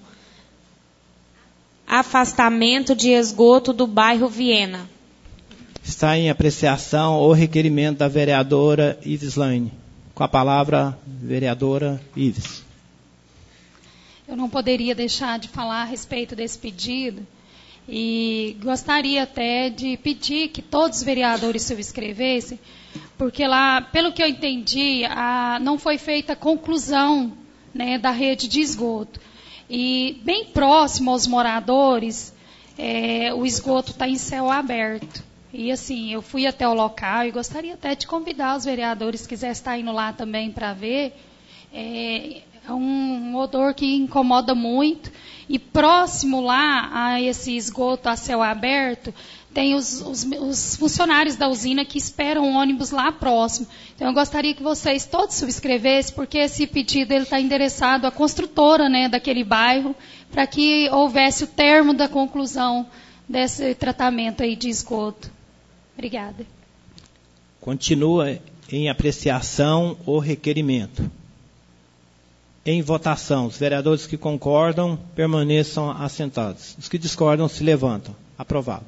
afastamento de esgoto do bairro Viena. Está em apreciação o requerimento da vereadora Ives Laine. Com a palavra, vereadora Ives. Eu não poderia deixar de falar a respeito desse pedido e gostaria até de pedir que todos os vereadores subscrevessem, porque lá, pelo que eu entendi, a, não foi feita a conclusão, né, da rede de esgoto. E bem próximo aos moradores, é, o esgoto está em céu aberto. E assim, eu fui até o local e gostaria até de convidar os vereadores, se quiser estar indo lá também para ver. É, é um odor que incomoda muito. E próximo lá a esse esgoto a céu aberto, tem os, os, os funcionários da usina que esperam o ônibus lá próximo. Então, eu gostaria que vocês todos subscrevessem, porque esse pedido está endereçado à construtora, né, daquele bairro, para que houvesse o termo da conclusão desse tratamento aí de esgoto. Obrigada. Continua em apreciação o requerimento. Em votação, os vereadores que concordam permaneçam assentados. Os que discordam se levantam. Aprovado.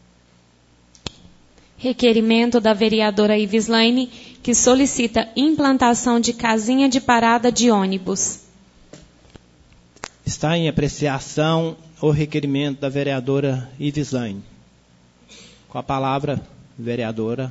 Requerimento da vereadora Ivislaine, que solicita implantação de casinha de parada de ônibus. Está em apreciação o requerimento da vereadora Ivislaine. Com a palavra, vereadora.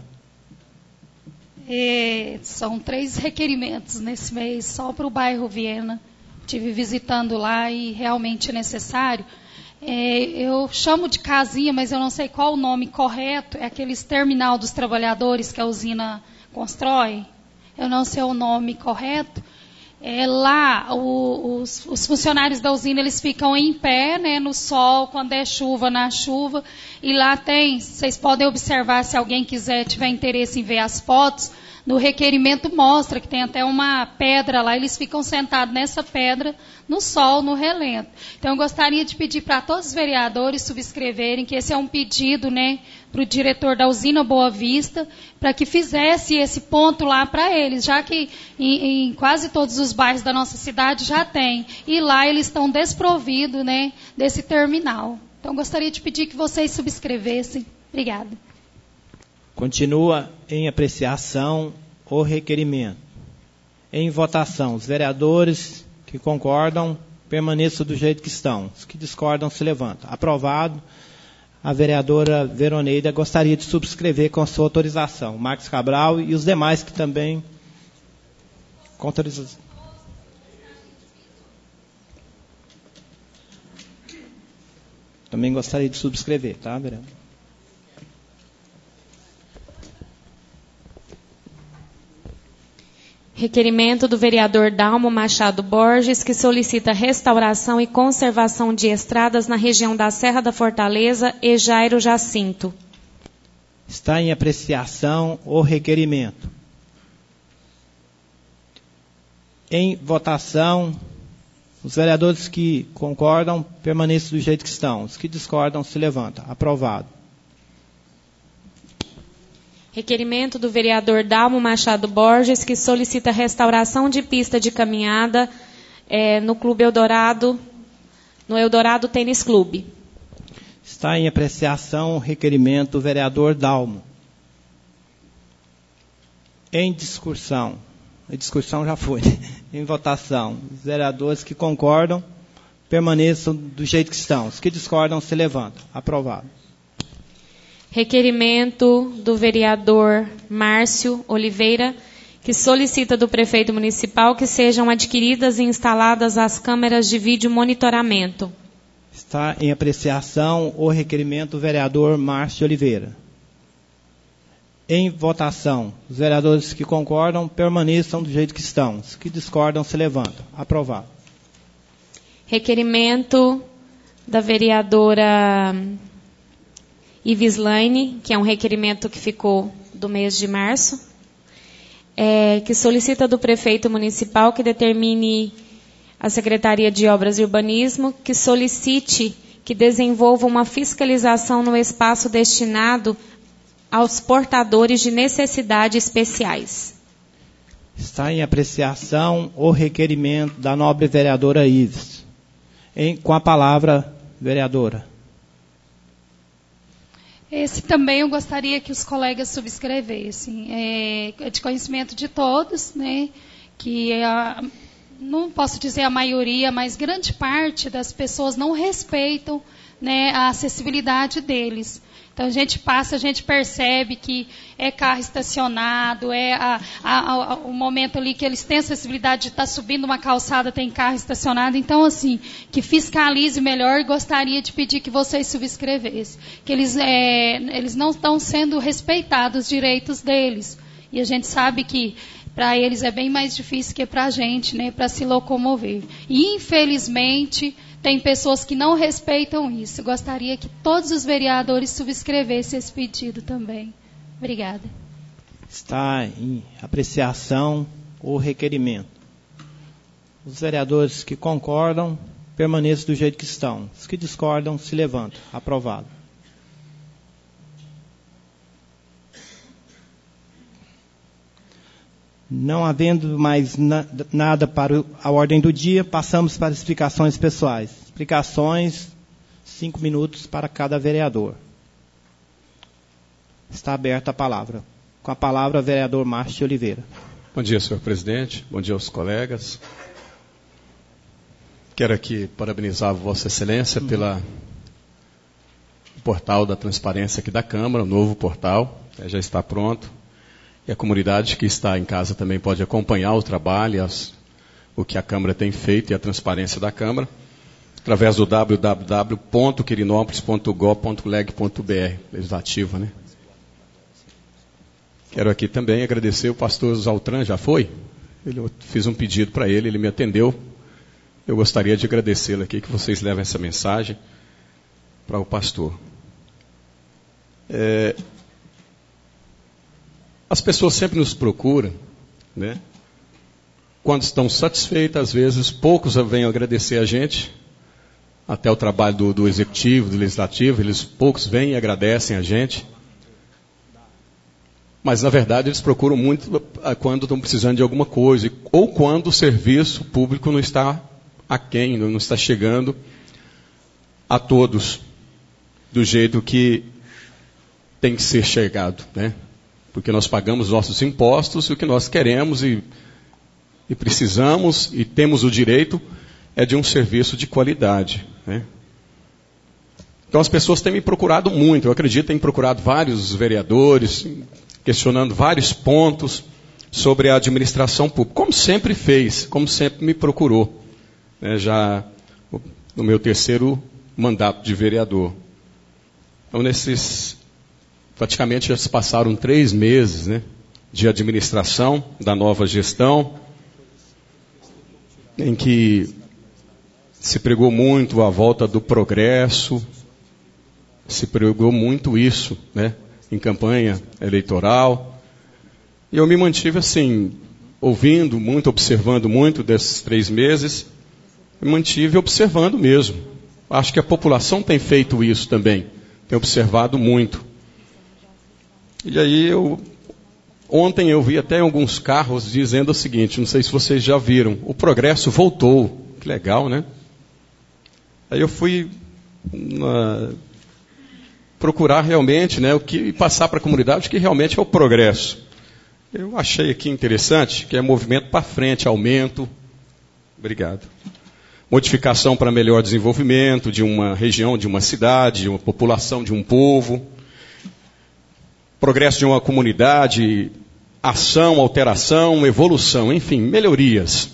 É, são três requerimentos nesse mês, só para o bairro Viena. Estive visitando lá e realmente é necessário. É, eu chamo de casinha, mas eu não sei qual o nome correto. É aqueles terminal dos trabalhadores que a usina constrói. Eu não sei o nome correto. É, lá, o, os, os funcionários da usina, eles ficam em pé, né, no sol, quando é chuva, na chuva. E lá tem, vocês podem observar, se alguém quiser, tiver interesse em ver as fotos, no requerimento mostra que tem até uma pedra lá, eles ficam sentados nessa pedra, no sol, no relento. Então, eu gostaria de pedir para todos os vereadores subscreverem, que esse é um pedido, né, para o diretor da usina Boa Vista, para que fizesse esse ponto lá para eles, já que em, em quase todos os bairros da nossa cidade já tem. E lá eles estão desprovidos, né, desse terminal. Então, gostaria de pedir que vocês subscrevessem. Obrigada. Continua em apreciação o requerimento. Em votação, os vereadores que concordam permaneçam do jeito que estão. Os que discordam se levantam. Aprovado. A vereadora Veroneida gostaria de subscrever com a sua autorização. Marcos Cabral e os demais que também com autorização. Também gostaria de subscrever, tá, vereador? Requerimento do vereador Dalmo Machado Borges, que solicita restauração e conservação de estradas na região da Serra da Fortaleza e Jairo Jacinto. Está em apreciação o requerimento. Em votação, os vereadores que concordam permaneçam do jeito que estão. Os que discordam se levantam. Aprovado. Requerimento do vereador Dalmo Machado Borges, que solicita restauração de pista de caminhada é, no Clube Eldorado, no Eldorado Tênis Clube. Está em apreciação o requerimento do vereador Dalmo. Em discussão, a discussão já foi, em votação, os vereadores que concordam permaneçam do jeito que estão. Os que discordam se levantam. Aprovado. Requerimento do vereador Márcio Oliveira, que solicita do prefeito municipal que sejam adquiridas e instaladas as câmeras de vídeo monitoramento. Está em apreciação o requerimento do vereador Márcio Oliveira. Em votação, os vereadores que concordam permaneçam do jeito que estão. Os que discordam se levantam. Aprovado. Requerimento da vereadora Ivislaine, que é um requerimento que ficou do mês de março, é, que solicita do prefeito municipal que determine a Secretaria de Obras e Urbanismo que solicite que desenvolva uma fiscalização no espaço destinado aos portadores de necessidades especiais. Está em apreciação o requerimento da nobre vereadora Ives. Em, com a palavra, vereadora. Esse também eu gostaria que os colegas subscrevessem. É, é de conhecimento de todos, né, que a, não posso dizer a maioria, mas grande parte das pessoas não respeitam, né, a acessibilidade deles. Então, a gente passa, a gente percebe que é carro estacionado, é a, a, a, o momento ali que eles têm acessibilidade de estar subindo uma calçada, tem carro estacionado. Então, assim, que fiscalize melhor, gostaria de pedir que vocês subscrevessem. Que eles, é, eles não estão sendo respeitados os direitos deles. E a gente sabe que para eles é bem mais difícil que para a gente, né, para se locomover. E, infelizmente, tem pessoas que não respeitam isso. Gostaria que todos os vereadores subscrevessem esse pedido também. Obrigada. Está em apreciação o requerimento. Os vereadores que concordam permaneçam do jeito que estão. Os que discordam se levantam. Aprovado. Não havendo mais na, nada para a ordem do dia, passamos para explicações pessoais. Explicações, cinco minutos para cada vereador. Está aberta a palavra. Com a palavra, vereador Márcio de Oliveira. Bom dia, senhor presidente. Bom dia aos colegas. Quero aqui parabenizar Vossa Excelência uhum. pela portal da transparência aqui da Câmara, o novo portal, já está pronto. E a comunidade que está em casa também pode acompanhar o trabalho, as, o que a Câmara tem feito e a transparência da Câmara, através do w w w ponto quirinópolis ponto gov ponto leg ponto b r, legislativa, né? Quero aqui também agradecer o pastor Zaltran, já foi? Ele, eu fiz um pedido para ele, ele me atendeu. Eu gostaria de agradecê-lo aqui, que vocês levem essa mensagem para o pastor. É, as pessoas sempre nos procuram, né? Quando estão satisfeitas, às vezes, poucos vêm agradecer a gente, até o trabalho do, do executivo, do legislativo, eles poucos vêm e agradecem a gente. Mas, na verdade, eles procuram muito quando estão precisando de alguma coisa, ou quando o serviço público não está aquém, não está chegando a todos do jeito que tem que ser chegado, né? Porque nós pagamos nossos impostos e o que nós queremos e, e precisamos e temos o direito é de um serviço de qualidade, né? Então as pessoas têm me procurado muito, eu acredito, têm procurado vários vereadores, questionando vários pontos sobre a administração pública, como sempre fez, como sempre me procurou, né, já no meu terceiro mandato de vereador. Então, nesses, praticamente já se passaram três meses, né, de administração da nova gestão, em que se pregou muito a volta do progresso, se pregou muito isso, né, em campanha eleitoral. E eu me mantive assim, ouvindo muito, observando muito desses três meses, me mantive observando mesmo. Acho que a população tem feito isso também, tem observado muito. E aí eu, ontem eu vi até alguns carros dizendo o seguinte, não sei se vocês já viram, o progresso voltou. Que legal, né? Aí eu fui na, procurar realmente, né, o que passar para a comunidade, o que realmente é o progresso. Eu achei aqui interessante, que é movimento para frente, aumento. Obrigado. Modificação para melhor desenvolvimento de uma região, de uma cidade, de uma população, de um povo. Progresso de uma comunidade, ação, alteração, evolução, enfim, melhorias.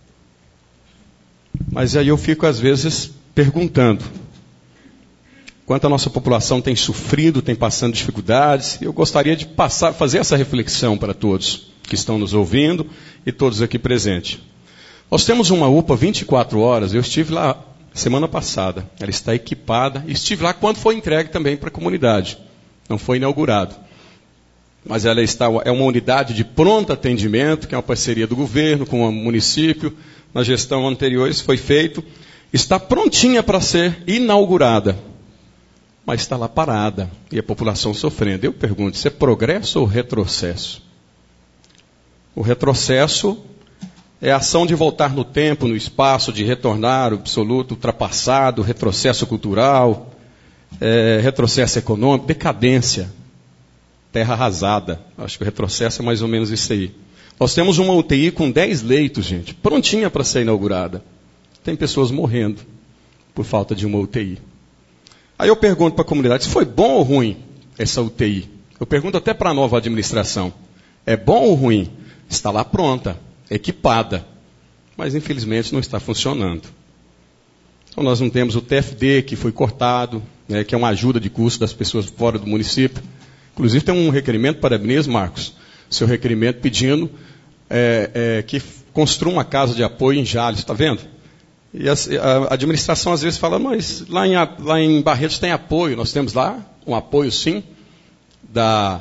Mas aí eu fico, às vezes, perguntando quanto a nossa população tem sofrido, tem passando dificuldades. Eu gostaria de passar, fazer essa reflexão para todos que estão nos ouvindo e todos aqui presentes. Nós temos uma U P A vinte e quatro horas, eu estive lá semana passada, ela está equipada, e estive lá quando foi entregue também para a comunidade, não foi inaugurado. Mas ela está, é uma unidade de pronto atendimento, que é uma parceria do governo com o município, na gestão anterior isso foi feito, está prontinha para ser inaugurada, mas está lá parada, e a população sofrendo. Eu pergunto, isso é progresso ou retrocesso? O retrocesso é a ação de voltar no tempo, no espaço, de retornar o absoluto, ultrapassado, retrocesso cultural, é, retrocesso econômico, decadência, terra arrasada. Acho que o retrocesso é mais ou menos isso aí. Nós temos uma U T I com dez leitos, gente, prontinha para ser inaugurada. Tem pessoas morrendo por falta de uma U T I. Aí eu pergunto para a comunidade, se foi bom ou ruim essa U T I? Eu pergunto até para a nova administração, é bom ou ruim? Está lá pronta, equipada, mas infelizmente não está funcionando. Então nós não temos o T F D, que foi cortado, né, que é uma ajuda de custo das pessoas fora do município. Inclusive tem um requerimento, parabéns, Marcos, seu requerimento pedindo é, é, que construa uma casa de apoio em Jales, está vendo? E a, a administração às vezes fala, mas lá em, lá em Barretos tem apoio, nós temos lá um apoio sim, da,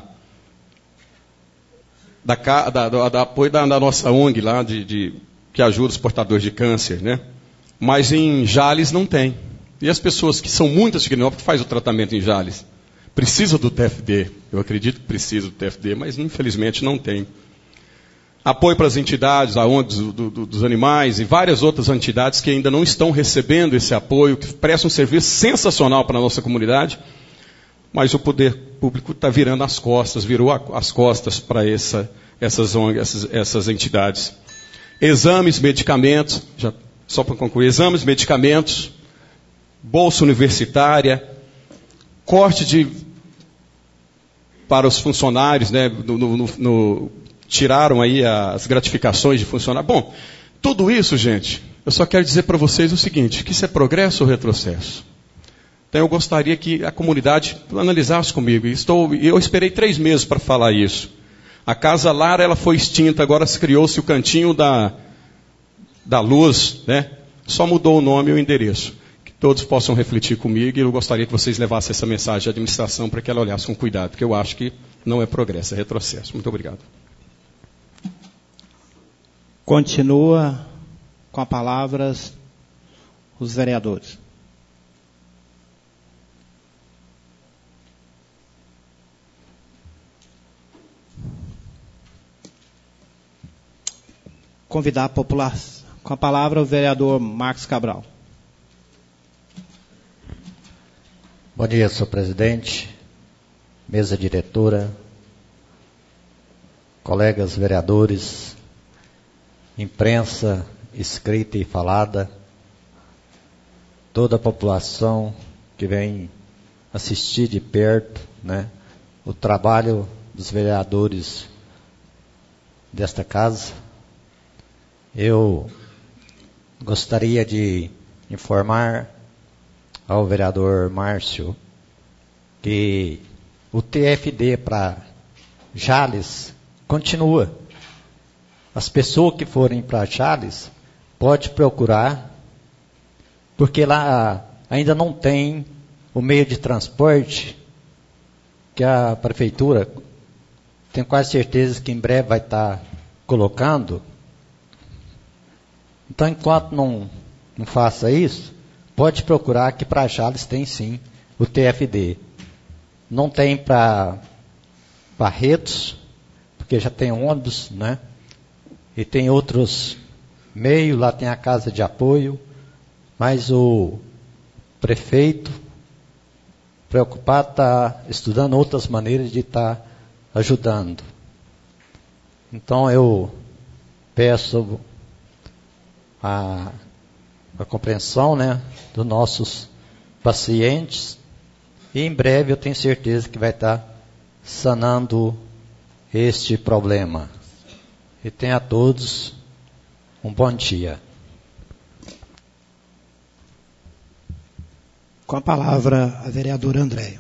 da, da, da, da apoio da, da nossa O N G lá, de, de, que ajuda os portadores de câncer, né? Mas em Jales não tem. E as pessoas que são muitas de Quirinópolis que fazem o tratamento em Jales, precisam do T F D, eu acredito que precisam do T F D, mas infelizmente não tem. apoio para as entidades, a O N G do, do, dos animais e várias outras entidades que ainda não estão recebendo esse apoio, que prestam um serviço sensacional para a nossa comunidade, mas o poder público está virando as costas, virou as costas para essa, essas O N Gs, essas, essas entidades. Exames, medicamentos, já, só para concluir, exames, medicamentos, bolsa universitária, corte de, para os funcionários, né, no, no, no, tiraram aí as gratificações de funcionário. Bom, tudo isso, gente, eu só quero dizer para vocês o seguinte, que isso é progresso ou retrocesso? Então eu gostaria que a comunidade analisasse comigo. Estou, eu esperei três meses para falar isso. A Casa Lara ela foi extinta, agora se criou-se o Cantinho da, da Luz, né? Só mudou o nome e o endereço. Que todos possam refletir comigo e eu gostaria que vocês levassem essa mensagem à administração para que ela olhasse com cuidado, porque eu acho que não é progresso, é retrocesso. Muito obrigado. Continua com as palavras os vereadores. Convidar a população. Com a palavra o vereador Marcos Cabral. Bom dia, senhor presidente, mesa diretora, colegas vereadores, imprensa escrita e falada, toda a população que vem assistir de perto, né, o trabalho dos vereadores desta casa. Eu gostaria de informar ao vereador Márcio que o T F D para Jales continua. As pessoas que forem para Jales pode procurar, porque lá ainda não tem o meio de transporte que a prefeitura, tenho quase certeza que em breve vai estar colocando. Então, enquanto não, não faça isso, pode procurar que para Jales tem sim o T F D. Não tem para Barretos, porque já tem ônibus, né? E tem outros meios, lá tem a casa de apoio, mas o prefeito, preocupado, está estudando outras maneiras de estar ajudando. Então eu peço a, a compreensão, né, dos nossos pacientes, e em breve eu tenho certeza que vai estar sanando este problema. E tenha a todos um bom dia. Com a palavra a vereadora Andréia.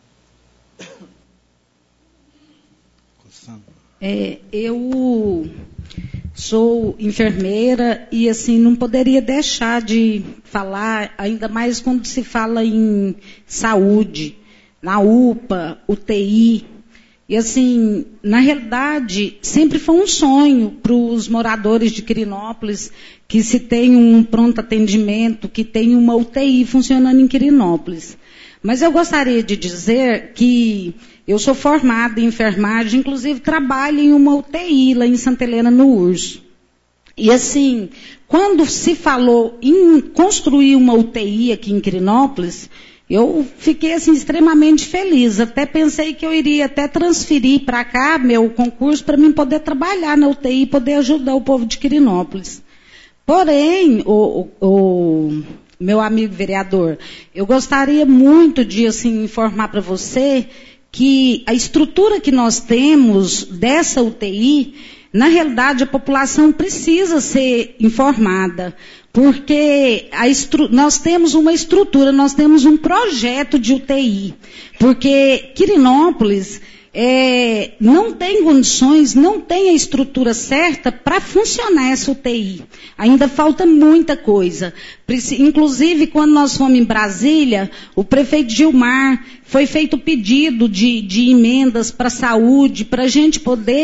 É, eu sou enfermeira e assim não poderia deixar de falar, ainda mais quando se fala em saúde, na U P A, U T I. E assim, na realidade, sempre foi um sonho para os moradores de Quirinópolis que se tem um pronto atendimento, que tem uma U T I funcionando em Quirinópolis. Mas eu gostaria de dizer que eu sou formada em enfermagem, inclusive trabalho em uma U T I lá em Santa Helena, no Urso. E assim, quando se falou em construir uma U T I aqui em Quirinópolis, eu fiquei assim, extremamente feliz. Até pensei que eu iria até transferir para cá meu concurso para mim poder trabalhar na U T I e poder ajudar o povo de Quirinópolis. Porém, o, o, o meu amigo vereador, eu gostaria muito de assim, informar para você que a estrutura que nós temos dessa U T I, na realidade a população precisa ser informada, porque a estru- nós temos uma estrutura, nós temos um projeto de U T I, porque Quirinópolis é, não tem condições, não tem a estrutura certa para funcionar essa U T I. Ainda falta muita coisa. Inclusive, quando nós fomos em Brasília, o prefeito Gilmar, foi feito pedido de, de emendas para a saúde, para a gente poder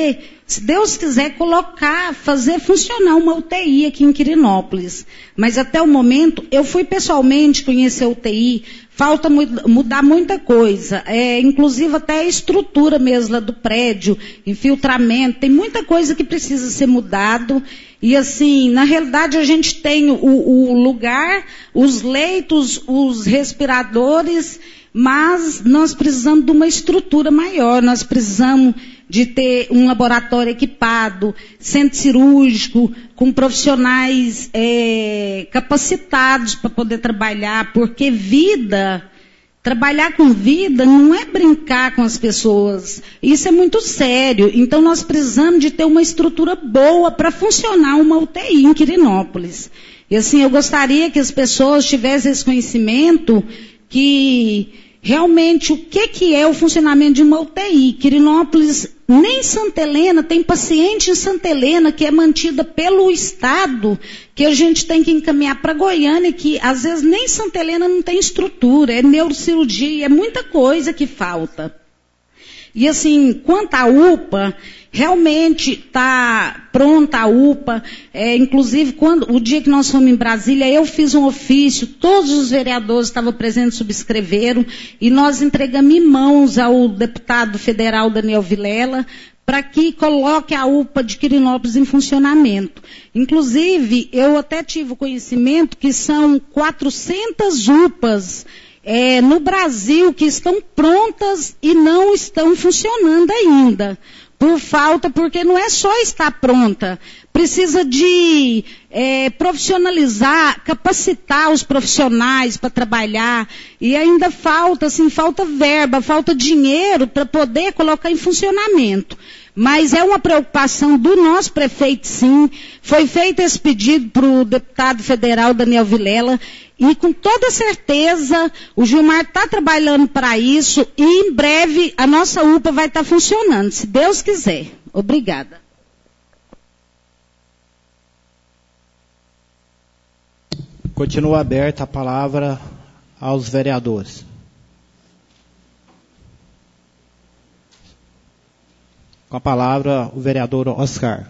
se Deus quiser, colocar, fazer funcionar uma U T I aqui em Quirinópolis. Mas até o momento, eu fui pessoalmente conhecer a U T I, falta mudar muita coisa, é, inclusive até a estrutura mesmo lá do prédio, infiltramento, tem muita coisa que precisa ser mudado. E assim, na realidade a gente tem o, o lugar, os leitos, os respiradores, mas nós precisamos de uma estrutura maior, nós precisamos de ter um laboratório equipado, centro cirúrgico, com profissionais é, capacitados para poder trabalhar, porque vida, trabalhar com vida não é brincar com as pessoas, isso é muito sério. Então nós precisamos de ter uma estrutura boa para funcionar uma U T I em Quirinópolis. E assim, eu gostaria que as pessoas tivessem esse conhecimento que realmente o que, que é o funcionamento de uma U T I. Quirinópolis, nem Santa Helena, tem paciente em Santa Helena que é mantida pelo Estado, que a gente tem que encaminhar para Goiânia, que às vezes nem Santa Helena não tem estrutura, é neurocirurgia, é muita coisa que falta. E assim, quanto à U P A, realmente está pronta a U P A, é, inclusive quando, o dia que nós fomos em Brasília, eu fiz um ofício, todos os vereadores estavam presentes, subscreveram, e nós entregamos em mãos ao deputado federal Daniel Vilela, para que coloque a U P A de Quirinópolis em funcionamento. Inclusive, eu até tive o conhecimento que são quatrocentas U P As É, no Brasil, que estão prontas e não estão funcionando ainda. Por falta, porque não é só estar pronta. Precisa de é, profissionalizar, capacitar os profissionais para trabalhar. E ainda falta, assim, falta verba, falta dinheiro para poder colocar em funcionamento. Mas é uma preocupação do nosso prefeito, sim. Foi feito esse pedido para o deputado federal Daniel Vilela. E com toda certeza, o Gilmar está trabalhando para isso e em breve a nossa U P A vai estar funcionando, se Deus quiser. Obrigada. Continua aberta a palavra aos vereadores. Com a palavra o vereador Oscar.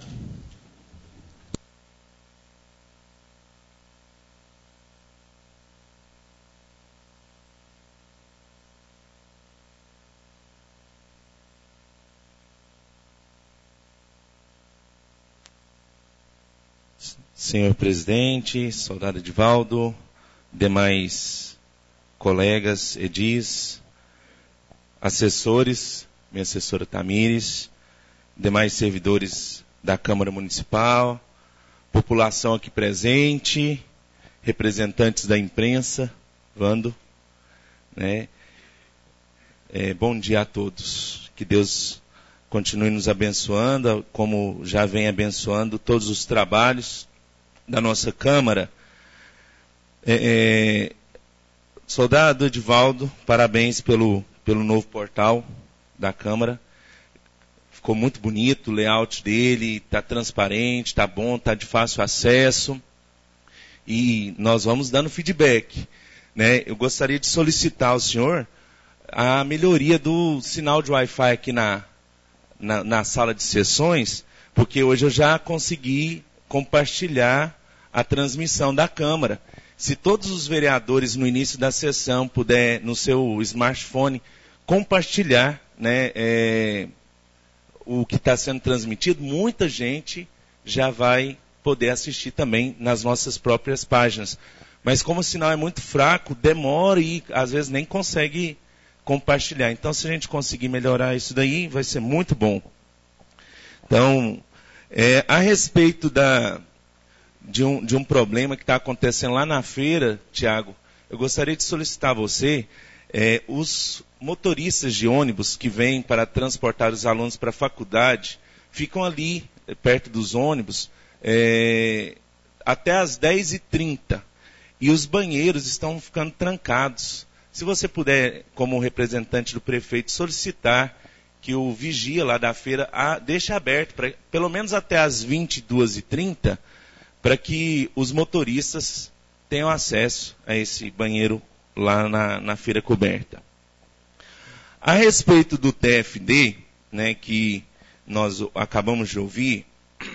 Senhor presidente, soldado Edivaldo, demais colegas, edis, assessores, minha assessora Tamires, demais servidores da Câmara Municipal, população aqui presente, representantes da imprensa, Vando, né? É, bom dia a todos. Que Deus continue nos abençoando, como já vem abençoando todos os trabalhos da nossa Câmara. É, é, soldado Edivaldo, parabéns pelo, pelo novo portal da Câmara. Ficou muito bonito o layout dele, está transparente, está bom, está de fácil acesso. E nós vamos dando feedback, né? Eu gostaria de solicitar ao senhor a melhoria do sinal de Wi-Fi aqui na, na, na sala de sessões, porque hoje eu já consegui compartilhar a transmissão da Câmara. Se todos os vereadores no início da sessão puder, no seu smartphone, compartilhar, né, é, o que está sendo transmitido, muita gente já vai poder assistir também nas nossas próprias páginas. Mas como o sinal é muito fraco, demora e às vezes nem consegue compartilhar. Então, se a gente conseguir melhorar isso daí, vai ser muito bom. Então, é, a respeito da, de, um, de um problema que está acontecendo lá na feira, Tiago, eu gostaria de solicitar a você, é, os motoristas de ônibus que vêm para transportar os alunos para a faculdade, ficam ali, perto dos ônibus, é, até às dez e trinta. E os banheiros estão ficando trancados. Se você puder, como representante do prefeito, solicitar que o vigia lá da feira a, deixe aberto, pra, pelo menos até às vinte e duas e trinta, para que os motoristas tenham acesso a esse banheiro lá na, na feira coberta. A respeito do T F D, né, que nós acabamos de ouvir,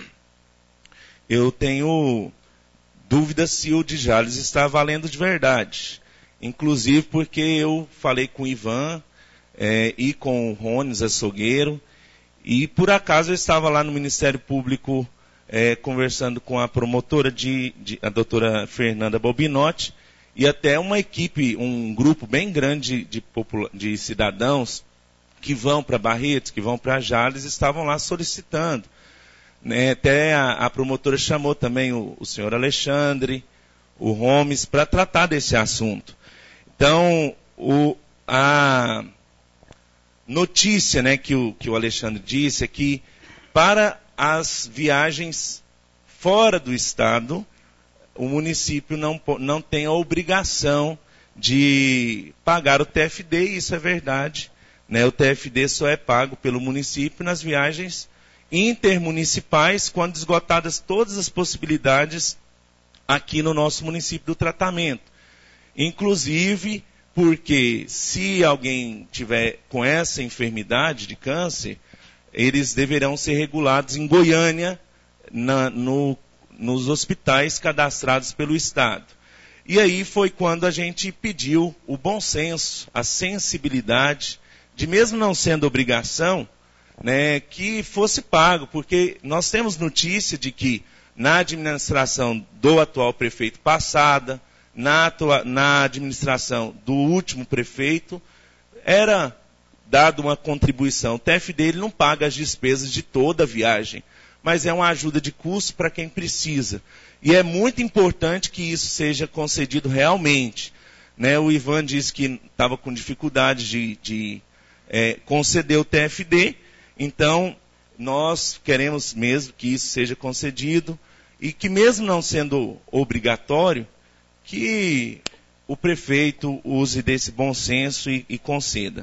eu tenho dúvidas se o de Jales está valendo de verdade. Inclusive porque eu falei com o Ivan é, e com o Rones Açougueiro, e por acaso eu estava lá no Ministério Público é, conversando com a promotora, de, de, a doutora Fernanda Bobinotti, e até uma equipe, um grupo bem grande de, de cidadãos que vão para Barretos, que vão para Jales, estavam lá solicitando. Né? Até a, a promotora chamou também o, o senhor Alexandre, o Gomes, para tratar desse assunto. Então, o, a notícia, né, que, o, que o Alexandre disse é que para as viagens fora do estado, o município não, não tem a obrigação de pagar o T F D, e isso é verdade. Né? O T F D só é pago pelo município nas viagens intermunicipais, quando esgotadas todas as possibilidades aqui no nosso município do tratamento. Inclusive, porque se alguém tiver com essa enfermidade de câncer, eles deverão ser regulados em Goiânia, na, no, nos hospitais cadastrados pelo Estado. E aí foi quando a gente pediu o bom senso, a sensibilidade, de mesmo não sendo obrigação, né, que fosse pago, porque nós temos notícia de que na administração do atual prefeito passada, na, atua, na administração do último prefeito, era dado uma contribuição. O T F D ele não paga as despesas de toda a viagem, mas é uma ajuda de custo para quem precisa. E é muito importante que isso seja concedido realmente. Né, o Ivan disse que estava com dificuldade de, de é, conceder o T F D, então nós queremos mesmo que isso seja concedido e que, mesmo não sendo obrigatório, que o prefeito use desse bom senso e, e conceda.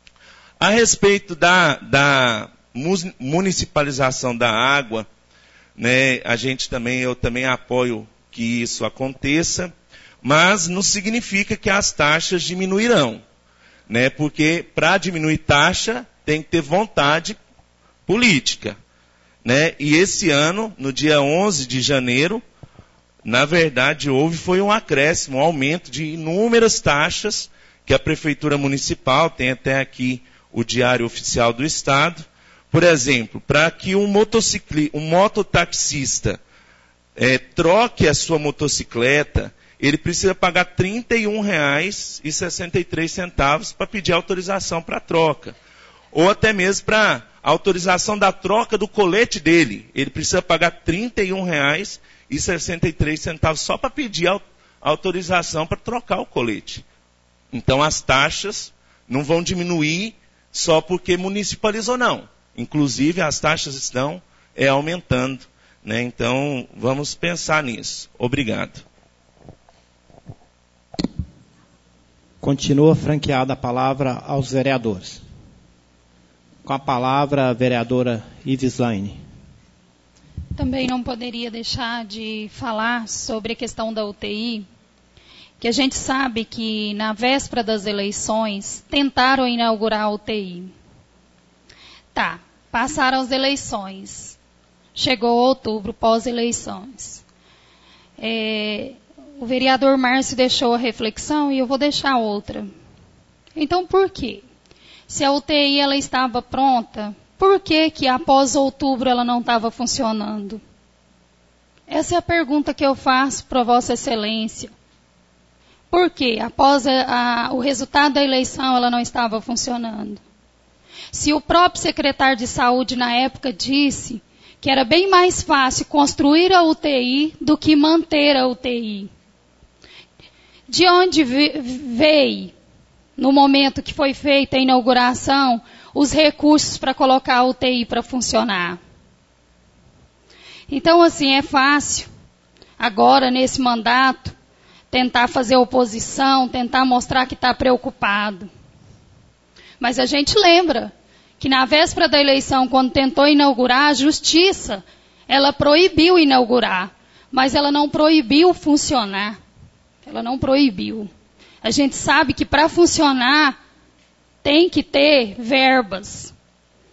A respeito da, da municipalização da água, né, a gente também, eu também apoio que isso aconteça, mas não significa que as taxas diminuirão, né, porque para diminuir taxa tem que ter vontade política, né, e esse ano, no dia onze de janeiro, na verdade houve foi um acréscimo, um aumento de inúmeras taxas que a Prefeitura Municipal, tem até aqui o Diário Oficial do Estado. Por exemplo, para que um, motocicli, um mototaxista é, troque a sua motocicleta, ele precisa pagar trinta e um reais e sessenta e três centavos para pedir autorização para a troca. Ou até mesmo para autorização da troca do colete dele. Ele precisa pagar trinta e um reais e sessenta e três centavos só para pedir a autorização para trocar o colete. Então as taxas não vão diminuir só porque municipalizou, não. Inclusive as taxas estão é, aumentando. Né? Então vamos pensar nisso. Obrigado. Continua franqueada a palavra aos vereadores. Com a palavra a vereadora Ivislaine. Também não poderia deixar de falar sobre a questão da U T I, que a gente sabe que na véspera das eleições tentaram inaugurar a U T I. Tá, passaram as eleições. Chegou outubro, pós-eleições. É, o vereador Márcio deixou a reflexão e eu vou deixar outra. Então, por quê? Se a U T I ela estava pronta, por que que após outubro ela não estava funcionando? Essa é a pergunta que eu faço para Vossa Excelência. Por que após a, a, o resultado da eleição ela não estava funcionando? Se o próprio secretário de saúde na época disse que era bem mais fácil construir a U T I do que manter a U T I. De onde veio, no momento que foi feita a inauguração, os recursos para colocar a U T I para funcionar? Então, assim, é fácil, agora, nesse mandato, tentar fazer oposição, tentar mostrar que está preocupado. Mas a gente lembra que na véspera da eleição, quando tentou inaugurar, a Justiça, ela proibiu inaugurar, mas ela não proibiu funcionar. Ela não proibiu. A gente sabe que para funcionar tem que ter verbas.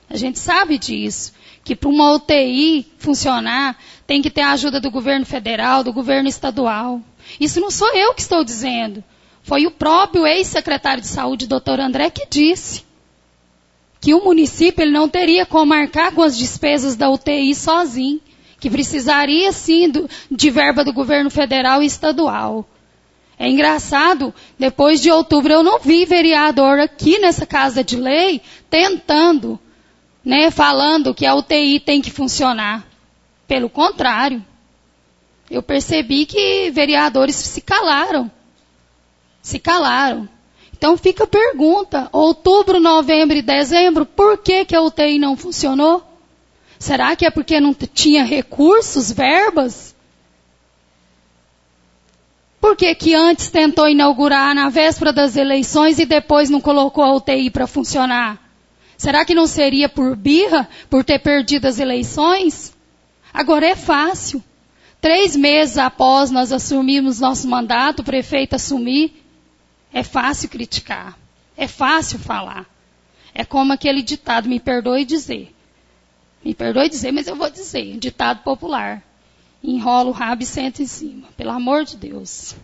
A gente sabe disso, que para uma U T I funcionar, tem que ter a ajuda do governo federal, do governo estadual. Isso não sou eu que estou dizendo. Foi o próprio ex-secretário de saúde, doutor André, que disse que o município ele não teria como arcar com as despesas da U T I sozinho, que precisaria sim do, de verba do governo federal e estadual. É engraçado, depois de outubro eu não vi vereador aqui nessa Casa de Lei tentando, né, falando que a U T I tem que funcionar. Pelo contrário, eu percebi que vereadores se calaram. Se calaram. Então fica a pergunta, outubro, novembro e dezembro, por que, que a U T I não funcionou? Será que é porque não tinha recursos, verbas? Por que que antes tentou inaugurar na véspera das eleições e depois não colocou a U T I para funcionar? Será que não seria por birra, por ter perdido as eleições? Agora é fácil. Três meses após nós assumirmos nosso mandato, o prefeito assumir, é fácil criticar. É fácil falar. É como aquele ditado, me perdoe dizer. Me perdoe dizer, mas eu vou dizer. Ditado popular. Enrola o rabo e senta em cima. Pelo amor de Deus.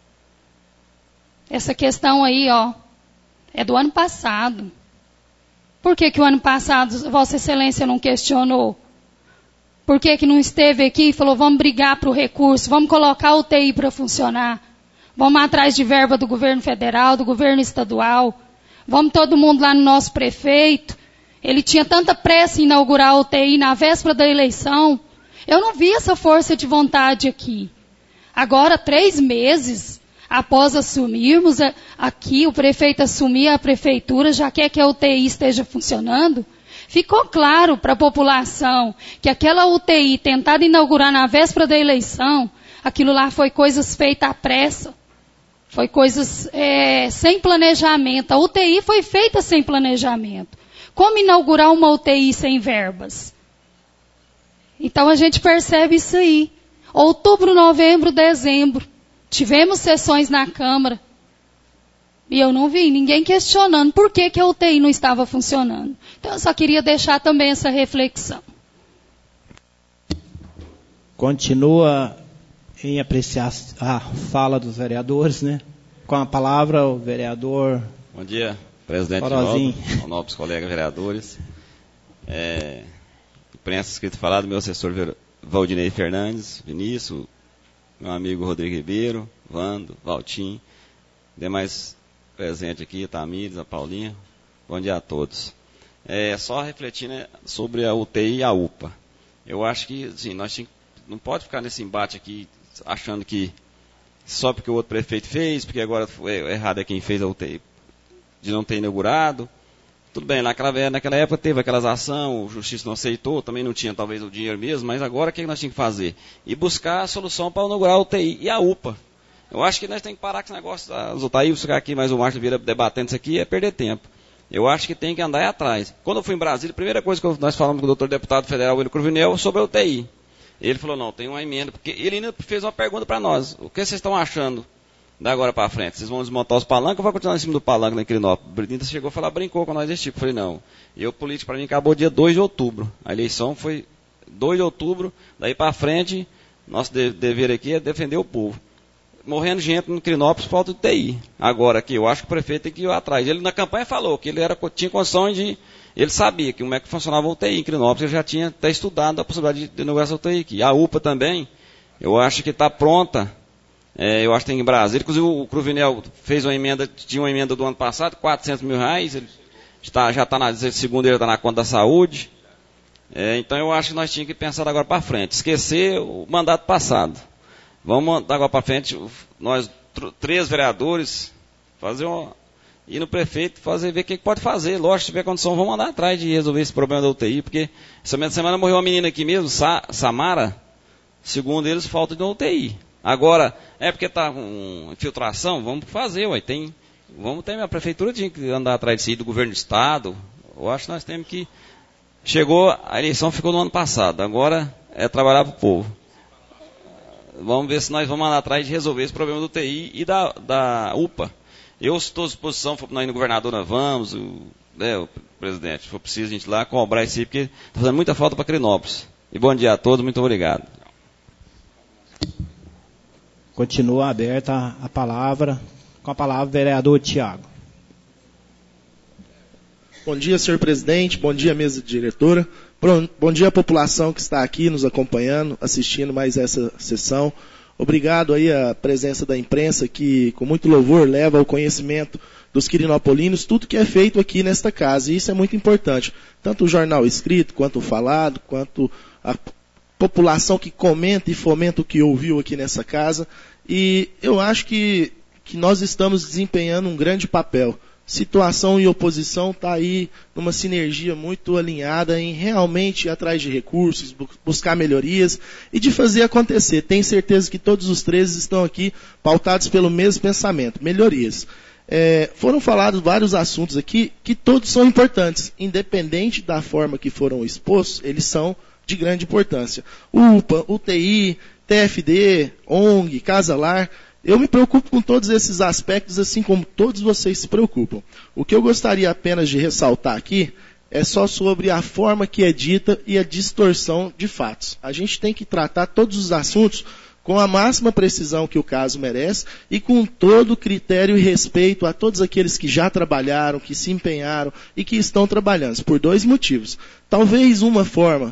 Essa questão aí, ó, é do ano passado. Por que que o ano passado Vossa Excelência não questionou? Por que que não esteve aqui e falou, vamos brigar para o recurso, vamos colocar a U T I para funcionar, vamos atrás de verba do governo federal, do governo estadual, vamos todo mundo lá no nosso prefeito. Ele tinha tanta pressa em inaugurar a U T I na véspera da eleição. Eu não vi essa força de vontade aqui. Agora, três meses após assumirmos aqui, o prefeito assumir a prefeitura, já quer que a U T I esteja funcionando. Ficou claro para a população que aquela U T I tentada inaugurar na véspera da eleição, aquilo lá foi coisas feitas à pressa. Foi coisas é, sem planejamento. A U T I foi feita sem planejamento. Como inaugurar uma U T I sem verbas? Então a gente percebe isso aí. Outubro, novembro, dezembro. Tivemos sessões na Câmara. E eu não vi ninguém questionando por que, que a U T I não estava funcionando. Então eu só queria deixar também essa reflexão. Continua em apreciar a fala dos vereadores, né? Com a palavra o vereador... Bom dia, presidente Ronaldo, nobres colegas vereadores. É, imprensa escrito falado, meu assessor Valdinei Fernandes, Vinícius, meu amigo Rodrigo Ribeiro, Vando, Valtim, demais presentes aqui, Tamires, a Paulinha. Bom dia a todos. É, só refletindo, né, sobre a U T I e a U P A. Eu acho que assim, nós tínhamos, não pode ficar nesse embate aqui achando que só porque o outro prefeito fez, porque agora foi errado é quem fez a U T I de não ter inaugurado. Tudo bem, naquela, naquela época teve aquelas ações, a justiça não aceitou, também não tinha talvez o dinheiro mesmo, mas agora o que nós tínhamos que fazer? E buscar a solução para inaugurar a U T I e a U P A. Eu acho que nós temos que parar com esse negócio das U T I, ficar aqui mais o Márcio Vieira debatendo isso aqui é perder tempo. Eu acho que tem que andar aí atrás. Quando eu fui em Brasília, a primeira coisa que nós falamos com o doutor deputado federal William Cruvinel sobre a U T I. Ele falou, não, tem uma emenda, porque ele ainda fez uma pergunta para nós. O que vocês estão achando da agora para frente? Vocês vão desmontar os palancos ou vai continuar em cima do palanque na Quirinópolis? O Brinita chegou a falar, brincou com nós desse tipo. Eu falei, não. E o político para mim acabou dia dois de outubro. A eleição foi dois de outubro, daí para frente, nosso dever aqui é defender o povo. Morrendo gente no Quirinópolis, falta de U T I. Agora aqui, eu acho que o prefeito tem que ir atrás. Ele na campanha falou que ele era, tinha condições de... Ele sabia que como é que funcionava a U T I em Quirinópolis, ele já tinha até estudado a possibilidade de inaugurar a U T I aqui. A U P A também, eu acho que está pronta. É, eu acho que tem em Brasília. Inclusive o Cruvinel fez uma emenda, tinha uma emenda do ano passado, quatrocentos mil reais. Ele está, já está na, segundo ele está na conta da saúde. É, então eu acho que nós tínhamos que pensar agora para frente. Esquecer o mandato passado. Vamos agora para frente, nós três vereadores, fazer uma... ir no prefeito, fazer, ver o que pode fazer. Lógico, se tiver condição, vamos andar atrás de resolver esse problema da U T I, porque essa semana morreu uma menina aqui mesmo, Sa Samara, segundo eles, falta de uma U T I. Agora, é porque está com infiltração, vamos fazer, ué, tem, vamos ter, a prefeitura tinha que andar atrás disso aí, do governo do estado. Eu acho que nós temos que... Chegou, a eleição ficou no ano passado, agora é trabalhar para o povo. Vamos ver se nós vamos andar atrás de resolver esse problema do U T I e da, da U P A. Eu estou à disposição, for nós no governador, nós vamos, o né, presidente, se for preciso a gente ir lá cobrar isso aí, porque está fazendo muita falta para Quirinópolis. E bom dia a todos, muito obrigado. Continua aberta a palavra, com a palavra o vereador Tiago. Bom dia, senhor presidente, bom dia, mesa diretora, bom dia à população que está aqui nos acompanhando, assistindo mais essa sessão. Obrigado aí à presença da imprensa que, com muito louvor, leva ao conhecimento dos quirinopolinos tudo que é feito aqui nesta casa. E isso é muito importante. Tanto o jornal escrito, quanto o falado, quanto a população que comenta e fomenta o que ouviu aqui nessa casa. E eu acho que, que nós estamos desempenhando um grande papel. Situação e oposição está aí numa sinergia muito alinhada em realmente ir atrás de recursos, buscar melhorias e de fazer acontecer. Tenho certeza que todos os três estão aqui pautados pelo mesmo pensamento, melhorias. É, foram falados vários assuntos aqui que todos são importantes, independente da forma que foram expostos, eles são de grande importância. U P A, U T I, T F D, O N G, Casa Lar. Eu me preocupo com todos esses aspectos, assim como todos vocês se preocupam. O que eu gostaria apenas de ressaltar aqui é só sobre a forma que é dita e a distorção de fatos. A gente tem que tratar todos os assuntos com a máxima precisão que o caso merece e com todo critério e respeito a todos aqueles que já trabalharam, que se empenharam e que estão trabalhando, por dois motivos. Talvez uma forma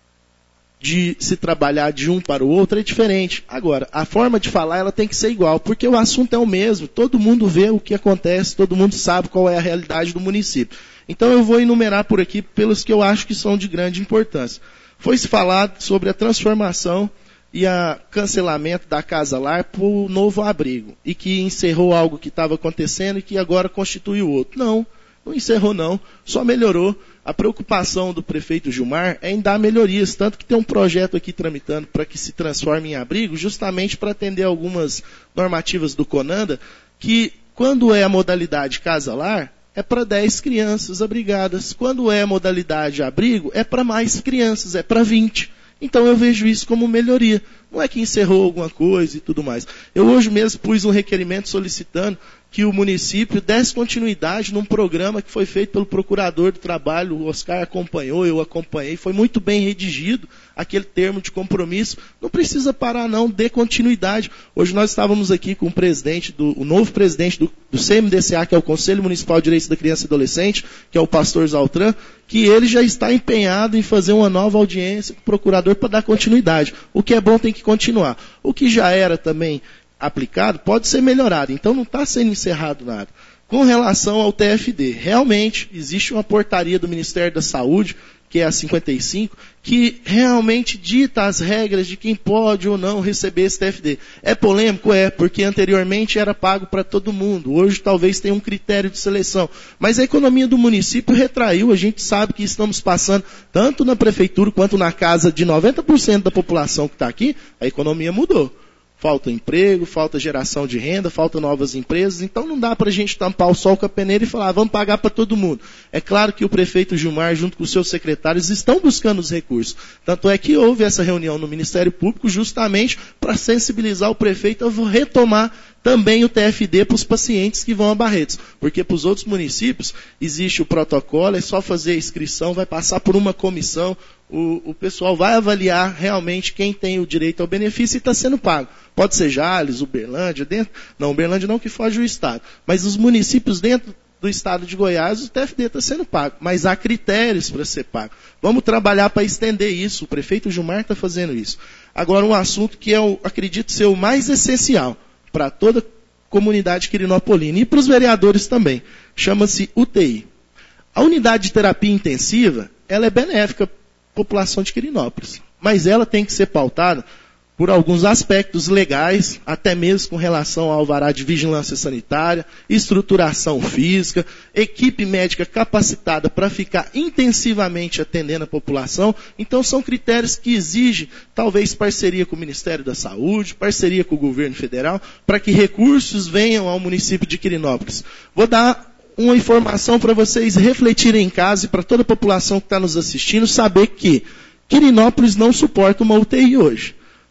de se trabalhar de um para o outro é diferente. Agora, a forma de falar ela tem que ser igual, porque o assunto é o mesmo, todo mundo vê o que acontece, todo mundo sabe qual é a realidade do município. Então eu vou enumerar por aqui pelos que eu acho que são de grande importância. Foi-se falado sobre a transformação e o cancelamento da Casa Lar para o novo abrigo, e que encerrou algo que estava acontecendo e que agora constitui o outro. Não, não encerrou não, só melhorou. A preocupação do prefeito Gilmar é em dar melhorias, tanto que tem um projeto aqui tramitando para que se transforme em abrigo, justamente para atender algumas normativas do CONANDA, que quando é a modalidade casa-lar, é para dez crianças abrigadas. Quando é a modalidade abrigo, é para mais crianças, é para vinte. Então eu vejo isso como melhoria. Não é que encerrou alguma coisa e tudo mais. Eu hoje mesmo pus um requerimento solicitando que o município desse continuidade num programa que foi feito pelo procurador do trabalho, o Oscar acompanhou, eu acompanhei, foi muito bem redigido aquele termo de compromisso. Não precisa parar não, dê continuidade. Hoje nós estávamos aqui com o presidente, do, o novo presidente do, do C M D C A, que é o Conselho Municipal de Direitos da Criança e Adolescente, que é o pastor Zaltran, que ele já está empenhado em fazer uma nova audiência com o procurador para dar continuidade. O que é bom tem que continuar. O que já era também aplicado pode ser melhorado, então não está sendo encerrado nada. Com relação ao T F D, realmente existe uma portaria do Ministério da Saúde, que é a cinquenta e cinco, que realmente dita as regras de quem pode ou não receber esse T F D. É polêmico? É, porque anteriormente era pago para todo mundo, hoje talvez tenha um critério de seleção, mas a economia do município retraiu, a gente sabe que estamos passando, tanto na prefeitura quanto na casa de noventa por cento da população que está aqui, a economia mudou. Falta emprego, falta geração de renda, falta novas empresas. Então não dá para a gente tampar o sol com a peneira e falar, vamos pagar para todo mundo. É claro que o prefeito Gilmar, junto com os seus secretários, estão buscando os recursos. Tanto é que houve essa reunião no Ministério Público justamente para sensibilizar o prefeito a retomar também o T F D para os pacientes que vão a Barretos. Porque para os outros municípios existe o protocolo, é só fazer a inscrição, vai passar por uma comissão, o, o pessoal vai avaliar realmente quem tem o direito ao benefício e está sendo pago. Pode ser Jales, Uberlândia, dentro, não, Uberlândia não que foge o Estado, mas os municípios dentro do Estado de Goiás, o T F D está sendo pago, mas há critérios para ser pago. Vamos trabalhar para estender isso, o prefeito Gilmar está fazendo isso. Agora um assunto que eu acredito ser o mais essencial para toda a comunidade quirinopolina e para os vereadores também, chama-se U T I. A unidade de terapia intensiva, ela é benéfica para a população de Quirinópolis, mas ela tem que ser pautada por alguns aspectos legais, até mesmo com relação ao alvará de vigilância sanitária, estruturação física, equipe médica capacitada para ficar intensivamente atendendo a população. Então são critérios que exigem, talvez, parceria com o Ministério da Saúde, parceria com o governo federal, para que recursos venham ao município de Quirinópolis. Vou dar uma informação para vocês refletirem em casa e para toda a população que está nos assistindo, saber que Quirinópolis não suporta uma U T I hoje.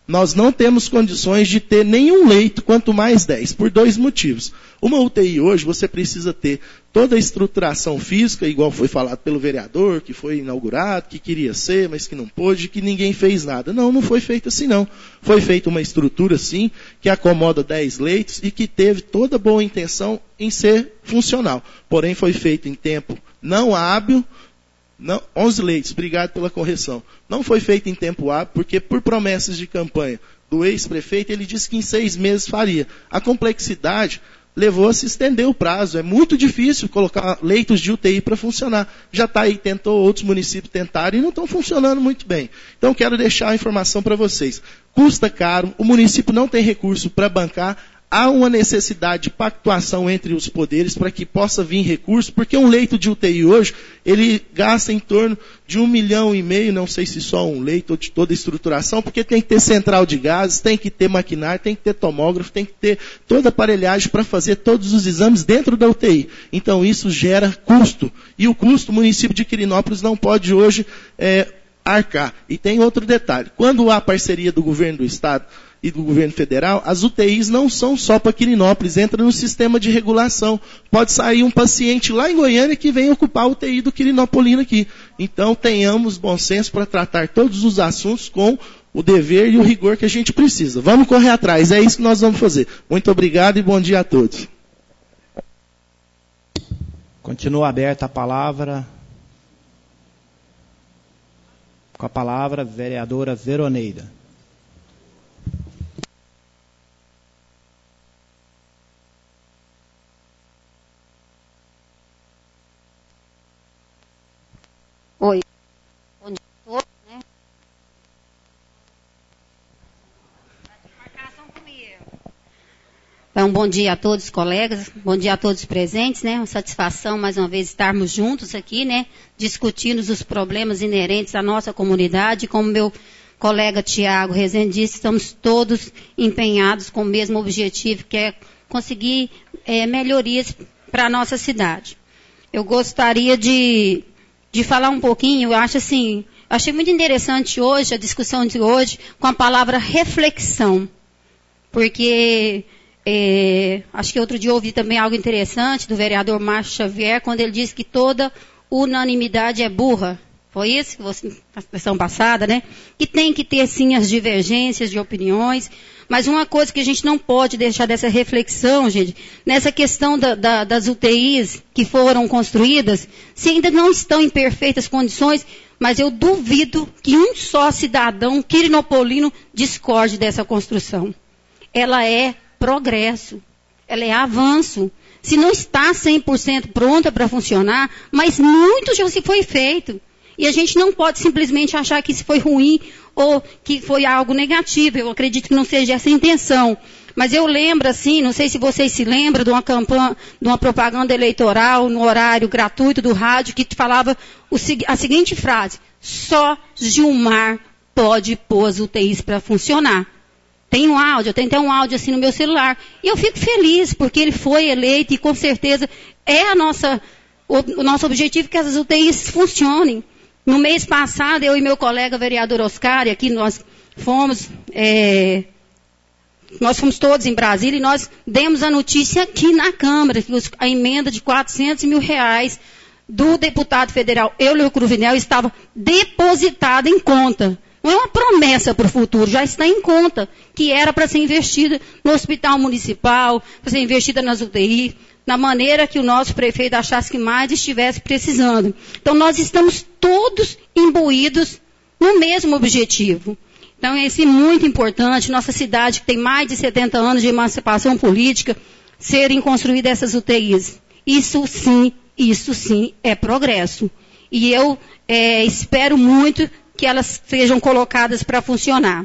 nós não temos condições de ter nenhum leito, quanto mais dez, por dois motivos. Uma U T I hoje, você precisa ter toda a estruturação física, igual foi falado pelo vereador, que foi inaugurado, que queria ser, mas que não pôde, que ninguém fez nada. Não, não foi feito assim não. Foi feita uma estrutura, sim, que acomoda dez leitos e que teve toda boa intenção em ser funcional. Porém, foi feito em tempo não hábil. Não, onze leitos, obrigado pela correção. Não foi feito em tempo hábil, porque por promessas de campanha do ex-prefeito, ele disse que em seis meses faria. A complexidade levou a se estender o prazo. É muito difícil colocar leitos de U T I para funcionar. Já está aí, tentou, outros municípios tentaram e não estão funcionando muito bem. Então, quero deixar a informação para vocês. Custa caro, o município não tem recurso para bancar. Há uma necessidade de pactuação entre os poderes para que possa vir recurso, porque um leito de U T I hoje, ele gasta em torno de um milhão e meio, não sei se só um leito ou de toda a estruturação, porque tem que ter central de gases, tem que ter maquinário, tem que ter tomógrafo, tem que ter toda a aparelhagem para fazer todos os exames dentro da U T I. Então isso gera custo. E o custo o município de Quirinópolis não pode hoje é, arcar. E tem outro detalhe. Quando há parceria do governo do estado e do governo federal, as U T Is não são só para Quirinópolis, entra no sistema de regulação. Pode sair um paciente lá em Goiânia que vem ocupar a U T I do Quirinopolino aqui. Então, tenhamos bom senso para tratar todos os assuntos com o dever e o rigor que a gente precisa. Vamos correr atrás, é isso que nós vamos fazer. Muito obrigado e bom dia a todos. Continua aberta a palavra. Com a palavra, vereadora Veroneida. Oi. Bom dia a todos, né? Então, bom dia a todos os colegas, bom dia a todos os presentes, né? Uma satisfação mais uma vez estarmos juntos aqui, né? Discutindo os problemas inerentes à nossa comunidade. Como meu colega Tiago Rezende disse, estamos todos empenhados com o mesmo objetivo, que é conseguir é, melhorias para a nossa cidade. Eu gostaria de de falar um pouquinho, eu acho assim, achei muito interessante hoje, a discussão de hoje, com a palavra reflexão. Porque, é, acho que outro dia eu ouvi também algo interessante do vereador Márcio Xavier, quando ele disse que toda unanimidade é burra. Foi isso que você, na sessão passada, né? Que tem que ter, sim, as divergências de opiniões. Mas uma coisa que a gente não pode deixar dessa reflexão, gente, nessa questão da, da, das U T Is que foram construídas, se ainda não estão em perfeitas condições, mas eu duvido que um só cidadão quirinopolino discorde dessa construção. Ela é progresso, ela é avanço. Se não está cem por cento pronta para funcionar, mas muito já se foi feito. E a gente não pode simplesmente achar que isso foi ruim ou que foi algo negativo. Eu acredito que não seja essa a intenção. Mas eu lembro, assim, não sei se vocês se lembram de uma campanha, de uma propaganda eleitoral no horário gratuito do rádio que falava o, a seguinte frase: só Gilmar pode pôr as U T Is para funcionar. Tem um áudio, eu tenho até um áudio assim no meu celular. E eu fico feliz porque ele foi eleito e com certeza é a nossa, o, o nosso objetivo que as U T Is funcionem. No mês passado, eu e meu colega vereador Oscar, e aqui nós fomos, é, nós fomos todos em Brasília e nós demos a notícia aqui na Câmara, que a emenda de quatrocentos mil reais do deputado federal Eulio Cruvinel estava depositada em conta. Não é uma promessa para o futuro, já está em conta, que era para ser investida no hospital municipal, para ser investida nas U T I, na maneira que o nosso prefeito achasse que mais estivesse precisando. Então, nós estamos todos imbuídos no mesmo objetivo. Então, é isso muito importante, nossa cidade, que tem mais de setenta anos de emancipação política, serem construídas essas U T Is. Isso sim, isso sim é progresso. E eu é, espero muito que elas sejam colocadas para funcionar.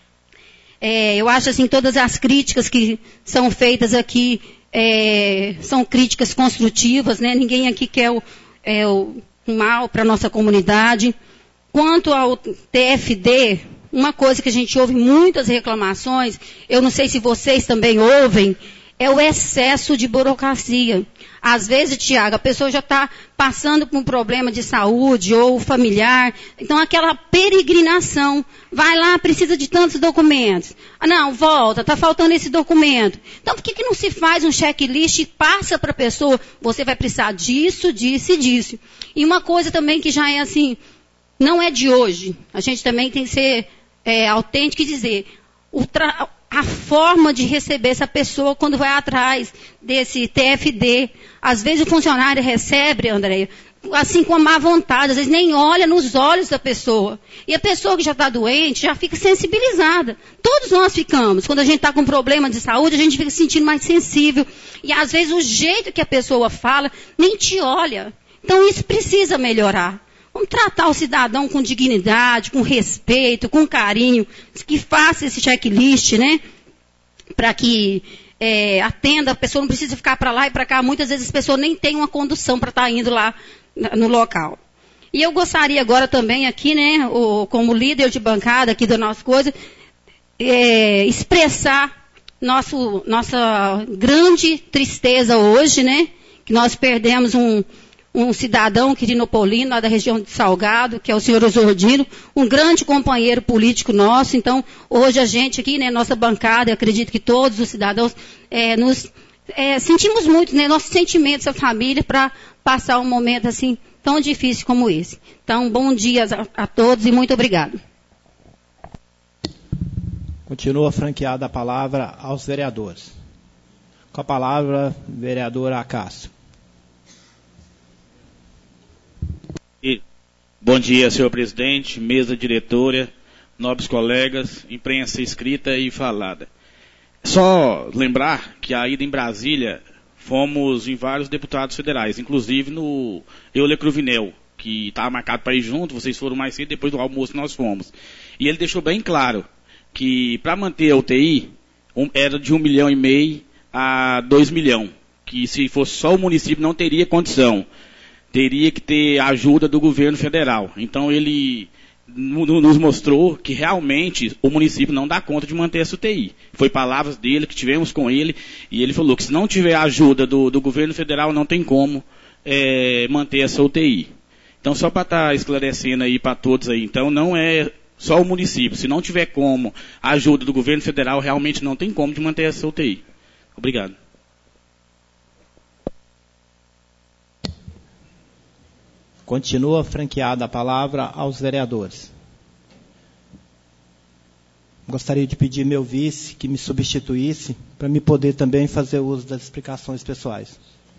É, eu acho assim, todas as críticas que são feitas aqui, É, são críticas construtivas, né? Ninguém aqui quer o, é, o mal para a nossa comunidade. Quanto ao T F D, uma coisa que a gente ouve muitas reclamações, eu não sei se vocês também ouvem, é o excesso de burocracia. Às vezes, Tiago, a pessoa já está passando por um problema de saúde ou familiar, então aquela peregrinação, vai lá, precisa de tantos documentos. Ah, não, volta, está faltando esse documento. Então, por que, que não se faz um checklist e passa para a pessoa, você vai precisar disso, disso e disso. E uma coisa também que já é assim, não é de hoje, a gente também tem que ser é, autêntico e dizer, o tra... a forma de receber essa pessoa quando vai atrás desse T F D. Às vezes o funcionário recebe, Andréia, assim com a má vontade, às vezes nem olha nos olhos da pessoa. E a pessoa que já está doente já fica sensibilizada. Todos nós ficamos. Quando a gente está com problema de saúde, a gente fica se sentindo mais sensível. E às vezes o jeito que a pessoa fala nem te olha. Então isso precisa melhorar. Vamos tratar o cidadão com dignidade, com respeito, com carinho, que faça esse checklist, né? Para que é, atenda, a pessoa não precisa ficar para lá e para cá. Muitas vezes a pessoa nem tem uma condução para estar tá indo lá no local. E eu gostaria agora também aqui, né, o, como líder de bancada aqui da nossa coisa, é, expressar nosso, nossa grande tristeza hoje, né? Que nós perdemos um... um cidadão quirinopolino, lá da região de Salgado, que é o senhor Osordino, um grande companheiro político nosso. Então, hoje a gente aqui, né, nossa bancada, eu acredito que todos os cidadãos, é, nos é, sentimos muito, né, nossos sentimentos, a família, para passar um momento assim, tão difícil como esse. Então, bom dia a, a todos e muito obrigado. Continua franqueada a palavra aos vereadores. Com a palavra, vereadora Acácio. E, bom dia, senhor presidente, mesa diretora, nobres colegas, imprensa escrita e falada. Só lembrar que a ida em Brasília, fomos em vários deputados federais, inclusive no Euler Cruvinel, que estava marcado para ir junto, vocês foram mais cedo, depois do almoço nós fomos. E ele deixou bem claro que para manter a U T I, um, era de um milhão e meio a dois milhões, que se fosse só o município não teria condição. Teria que ter ajuda do governo federal. Então ele nos mostrou que realmente o município não dá conta de manter essa U T I. Foi palavras dele, que tivemos com ele, e ele falou que se não tiver ajuda do, do governo federal, não tem como é, manter essa U T I. Então, só para estar tá esclarecendo aí para todos aí, então não é só o município. Se não tiver como ajuda do governo federal, realmente não tem como de manter essa U T I. Obrigado. Continua franqueada a palavra aos vereadores. Gostaria de pedir meu vice que me substituísse para me poder também fazer uso das explicações pessoais.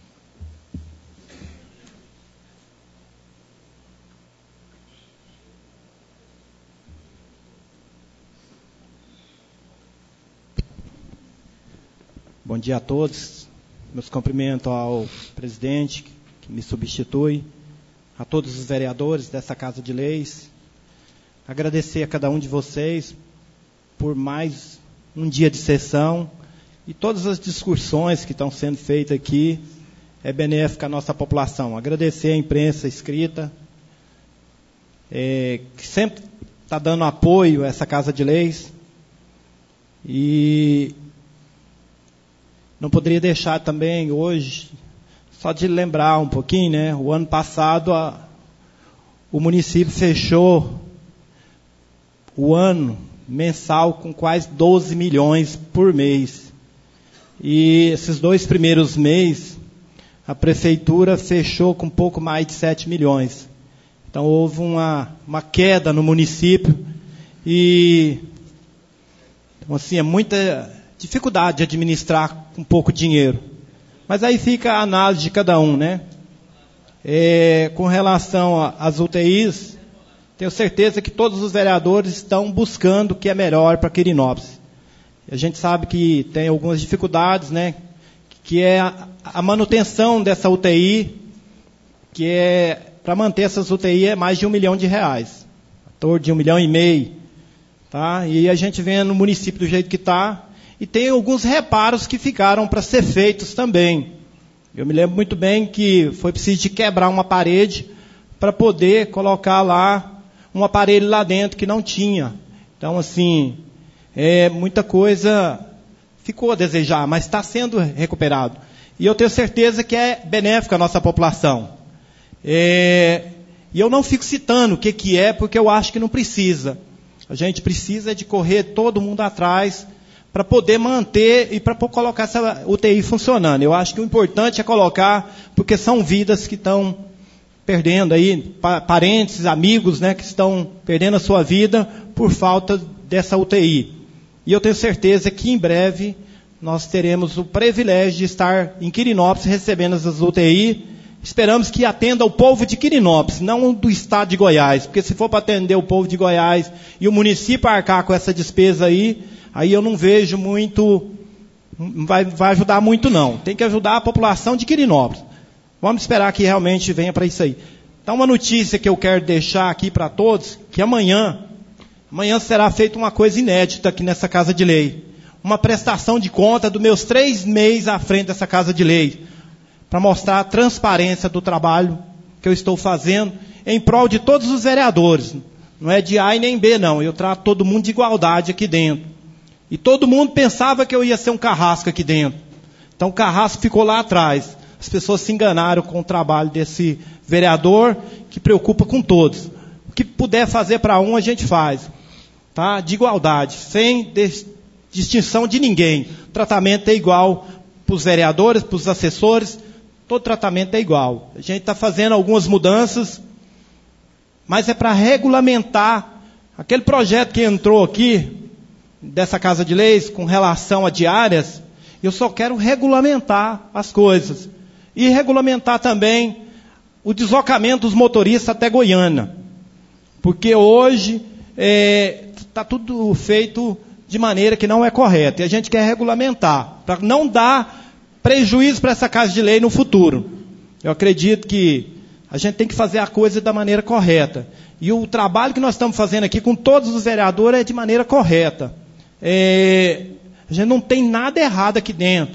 Bom dia a todos. Meus cumprimentos ao presidente que me substitui, a todos os vereadores dessa Casa de Leis. Agradecer a cada um de vocês por mais um dia de sessão e todas as discussões que estão sendo feitas aqui é benéfica à nossa população. Agradecer à imprensa escrita, é, que sempre está dando apoio a essa Casa de Leis. E não poderia deixar também hoje, só de lembrar um pouquinho, né? O ano passado a, o município fechou o ano mensal com quase doze milhões por mês. E esses dois primeiros meses, a prefeitura fechou com um pouco mais de sete milhões. Então houve uma, uma queda no município e então, assim, é muita dificuldade de administrar com pouco dinheiro. Mas aí fica a análise de cada um, né? É, com relação às U T Is, tenho certeza que todos os vereadores estão buscando o que é melhor para Quirinópolis. A gente sabe que tem algumas dificuldades, né? Que é a, a manutenção dessa U T I, que é, para manter essas U T I é mais de um milhão de reais. Em torno de um milhão e meio. Tá? E a gente vê no município do jeito que está. E tem alguns reparos que ficaram para ser feitos também. Eu me lembro muito bem que foi preciso de quebrar uma parede para poder colocar lá um aparelho lá dentro que não tinha. Então, assim, é, muita coisa ficou a desejar, mas está sendo recuperado. E eu tenho certeza que é benéfico à nossa população. É, e eu não fico citando o que, que é, porque eu acho que não precisa. A gente precisa de correr todo mundo atrás para poder manter e para colocar essa U T I funcionando. Eu acho que o importante é colocar, porque são vidas que estão perdendo aí, pa- parentes, amigos, né, que estão perdendo a sua vida por falta dessa U T I. E eu tenho certeza que em breve nós teremos o privilégio de estar em Quirinópolis recebendo essas U T I. Esperamos que atenda o povo de Quirinópolis, não do estado de Goiás. Porque se for para atender o povo de Goiás e o município arcar com essa despesa aí, aí eu não vejo muito, vai, vai ajudar muito não. Tem que ajudar a população de Quirinópolis. Vamos esperar que realmente venha para isso aí. Então uma notícia que eu quero deixar aqui para todos, que amanhã, amanhã será feita uma coisa inédita aqui nessa Casa de Lei. Uma prestação de conta dos meus três meses à frente dessa Casa de Lei, para mostrar a transparência do trabalho que eu estou fazendo em prol de todos os vereadores. Não é de A e nem B, não. Eu trato todo mundo de igualdade aqui dentro. E todo mundo pensava que eu ia ser um carrasco aqui dentro. Então o carrasco ficou lá atrás. As pessoas se enganaram com o trabalho desse vereador que preocupa com todos. O que puder fazer para um, a gente faz. Tá? De igualdade, sem de- distinção de ninguém. O tratamento é igual para os vereadores, para os assessores. Todo tratamento é igual. A gente está fazendo algumas mudanças, mas é para regulamentar aquele projeto que entrou aqui, dessa Casa de Leis, com relação a diárias. Eu só quero regulamentar as coisas. E regulamentar também o deslocamento dos motoristas até Goiânia. Porque hoje está é, tudo feito de maneira que não é correta. E a gente quer regulamentar, para não dar prejuízo para essa Casa de Lei no futuro. Eu acredito que a gente tem que fazer a coisa da maneira correta. E o trabalho que nós estamos fazendo aqui com todos os vereadores é de maneira correta. É, a gente não tem nada errado aqui dentro.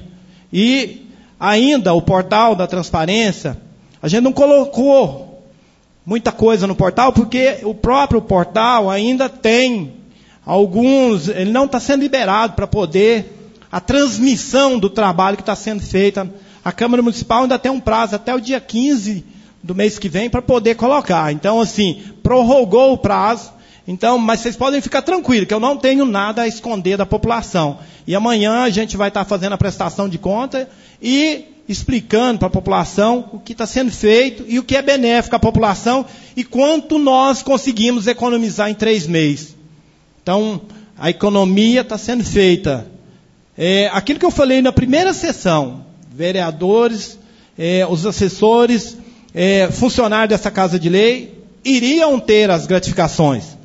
E ainda o portal da transparência, a gente não colocou muita coisa no portal, porque o próprio portal ainda tem alguns, ele não está sendo liberado para poder a transmissão do trabalho que está sendo feita. A Câmara Municipal ainda tem um prazo até o dia quinze do mês que vem para poder colocar. Então, assim, prorrogou o prazo. Então, mas vocês podem ficar tranquilos, que eu não tenho nada a esconder da população. E amanhã a gente vai estar fazendo a prestação de conta e explicando para a população o que está sendo feito e o que é benéfico à população e quanto nós conseguimos economizar em três meses. Então, a economia está sendo feita. É, aquilo que eu falei na primeira sessão, vereadores, é, os assessores, é, funcionários dessa Casa de Lei, iriam ter as gratificações,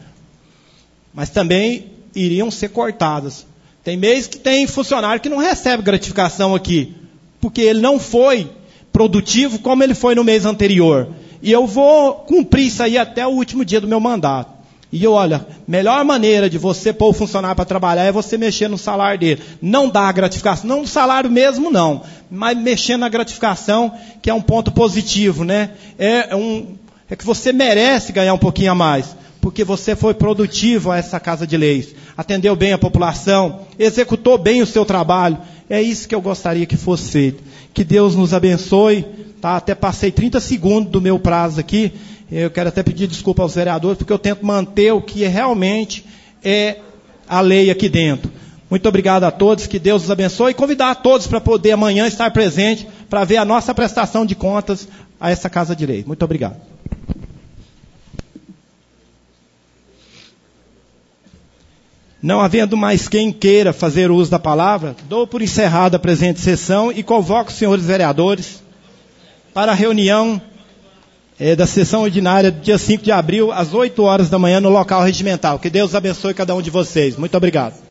mas também iriam ser cortadas. Tem mês que tem funcionário que não recebe gratificação aqui, porque ele não foi produtivo como ele foi no mês anterior. E eu vou cumprir isso aí até o último dia do meu mandato. E olha, melhor maneira de você pôr o funcionário para trabalhar é você mexer no salário dele. Não dá a gratificação, não no salário mesmo não, mas mexer na gratificação, que é um ponto positivo, né? É, um, é que você merece ganhar um pouquinho a mais, porque você foi produtivo a essa Casa de Leis, atendeu bem a população, executou bem o seu trabalho. É isso que eu gostaria que fosse feito. Que Deus nos abençoe. Tá? Até passei trinta segundos do meu prazo aqui. Eu quero até pedir desculpa aos vereadores, porque eu tento manter o que realmente é a lei aqui dentro. Muito obrigado a todos, que Deus os abençoe, e convidar a todos para poder amanhã estar presente, para ver a nossa prestação de contas a essa Casa de Lei. Muito obrigado. Não havendo mais quem queira fazer uso da palavra, dou por encerrada a presente sessão e convoco os senhores vereadores para a reunião É, da sessão ordinária do dia cinco de abril, às oito horas da manhã, no local regimental. Que Deus abençoe cada um de vocês. Muito obrigado.